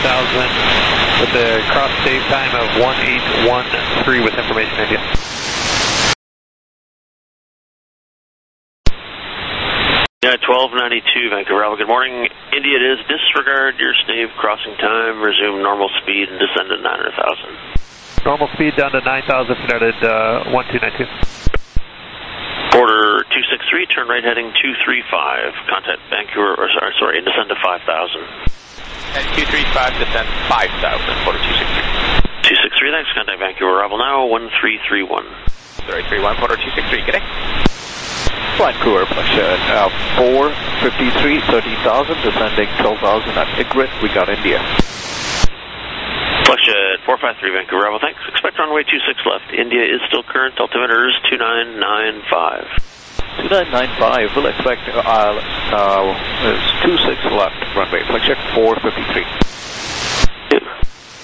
thousand with a cross save time of one eight one three with information India. Yeah, twelve ninety-two, Vancouver Alpha. Good morning. India, it is. Disregard your stave crossing time. Resume normal speed and descend to nine hundred thousand. Normal speed down to nine thousand, put at uh, one two nine two. Border two six three, turn right heading two three five. Contact Vancouver, or sorry, sorry, and descend to five thousand. And two three five, descend five thousand, border two six three. two six three, thanks. Contact Vancouver, arrival now, one three three one. three three one, border two six three, good day. Vancouver, pleasure. Uh, four fifty-three, thirteen thousand, descending twelve thousand at Tigrit. We got India. Flush at four five three, Vancouver, arrival, thanks. Expect runway two six left. India is still current. Altimeter is two nine nine five. two nine nine five, we'll expect uh, uh, two six left runway. Flex at four fifty-three. Yeah.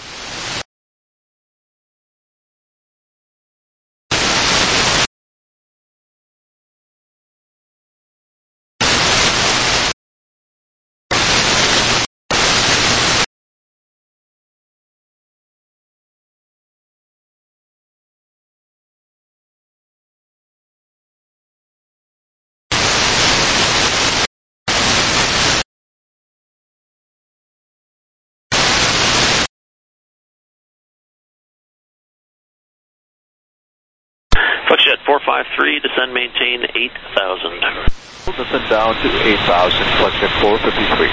Fluxjet four five three, descend, maintain eight thousand. We'll descend down to eight thousand, Fluxjet four fifty-three.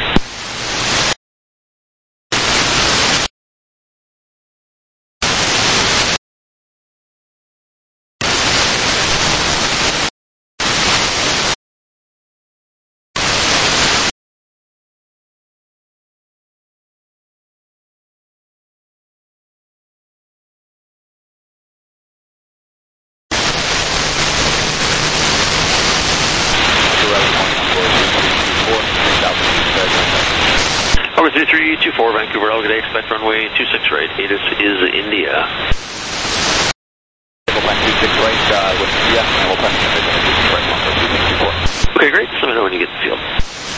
Over three three two four, Vancouver, Alpha, expect runway two six right, A T I S is India. two six right, uh, with India, and we'll pass two six right, two six two four. Okay, great, just let me know when you get the field.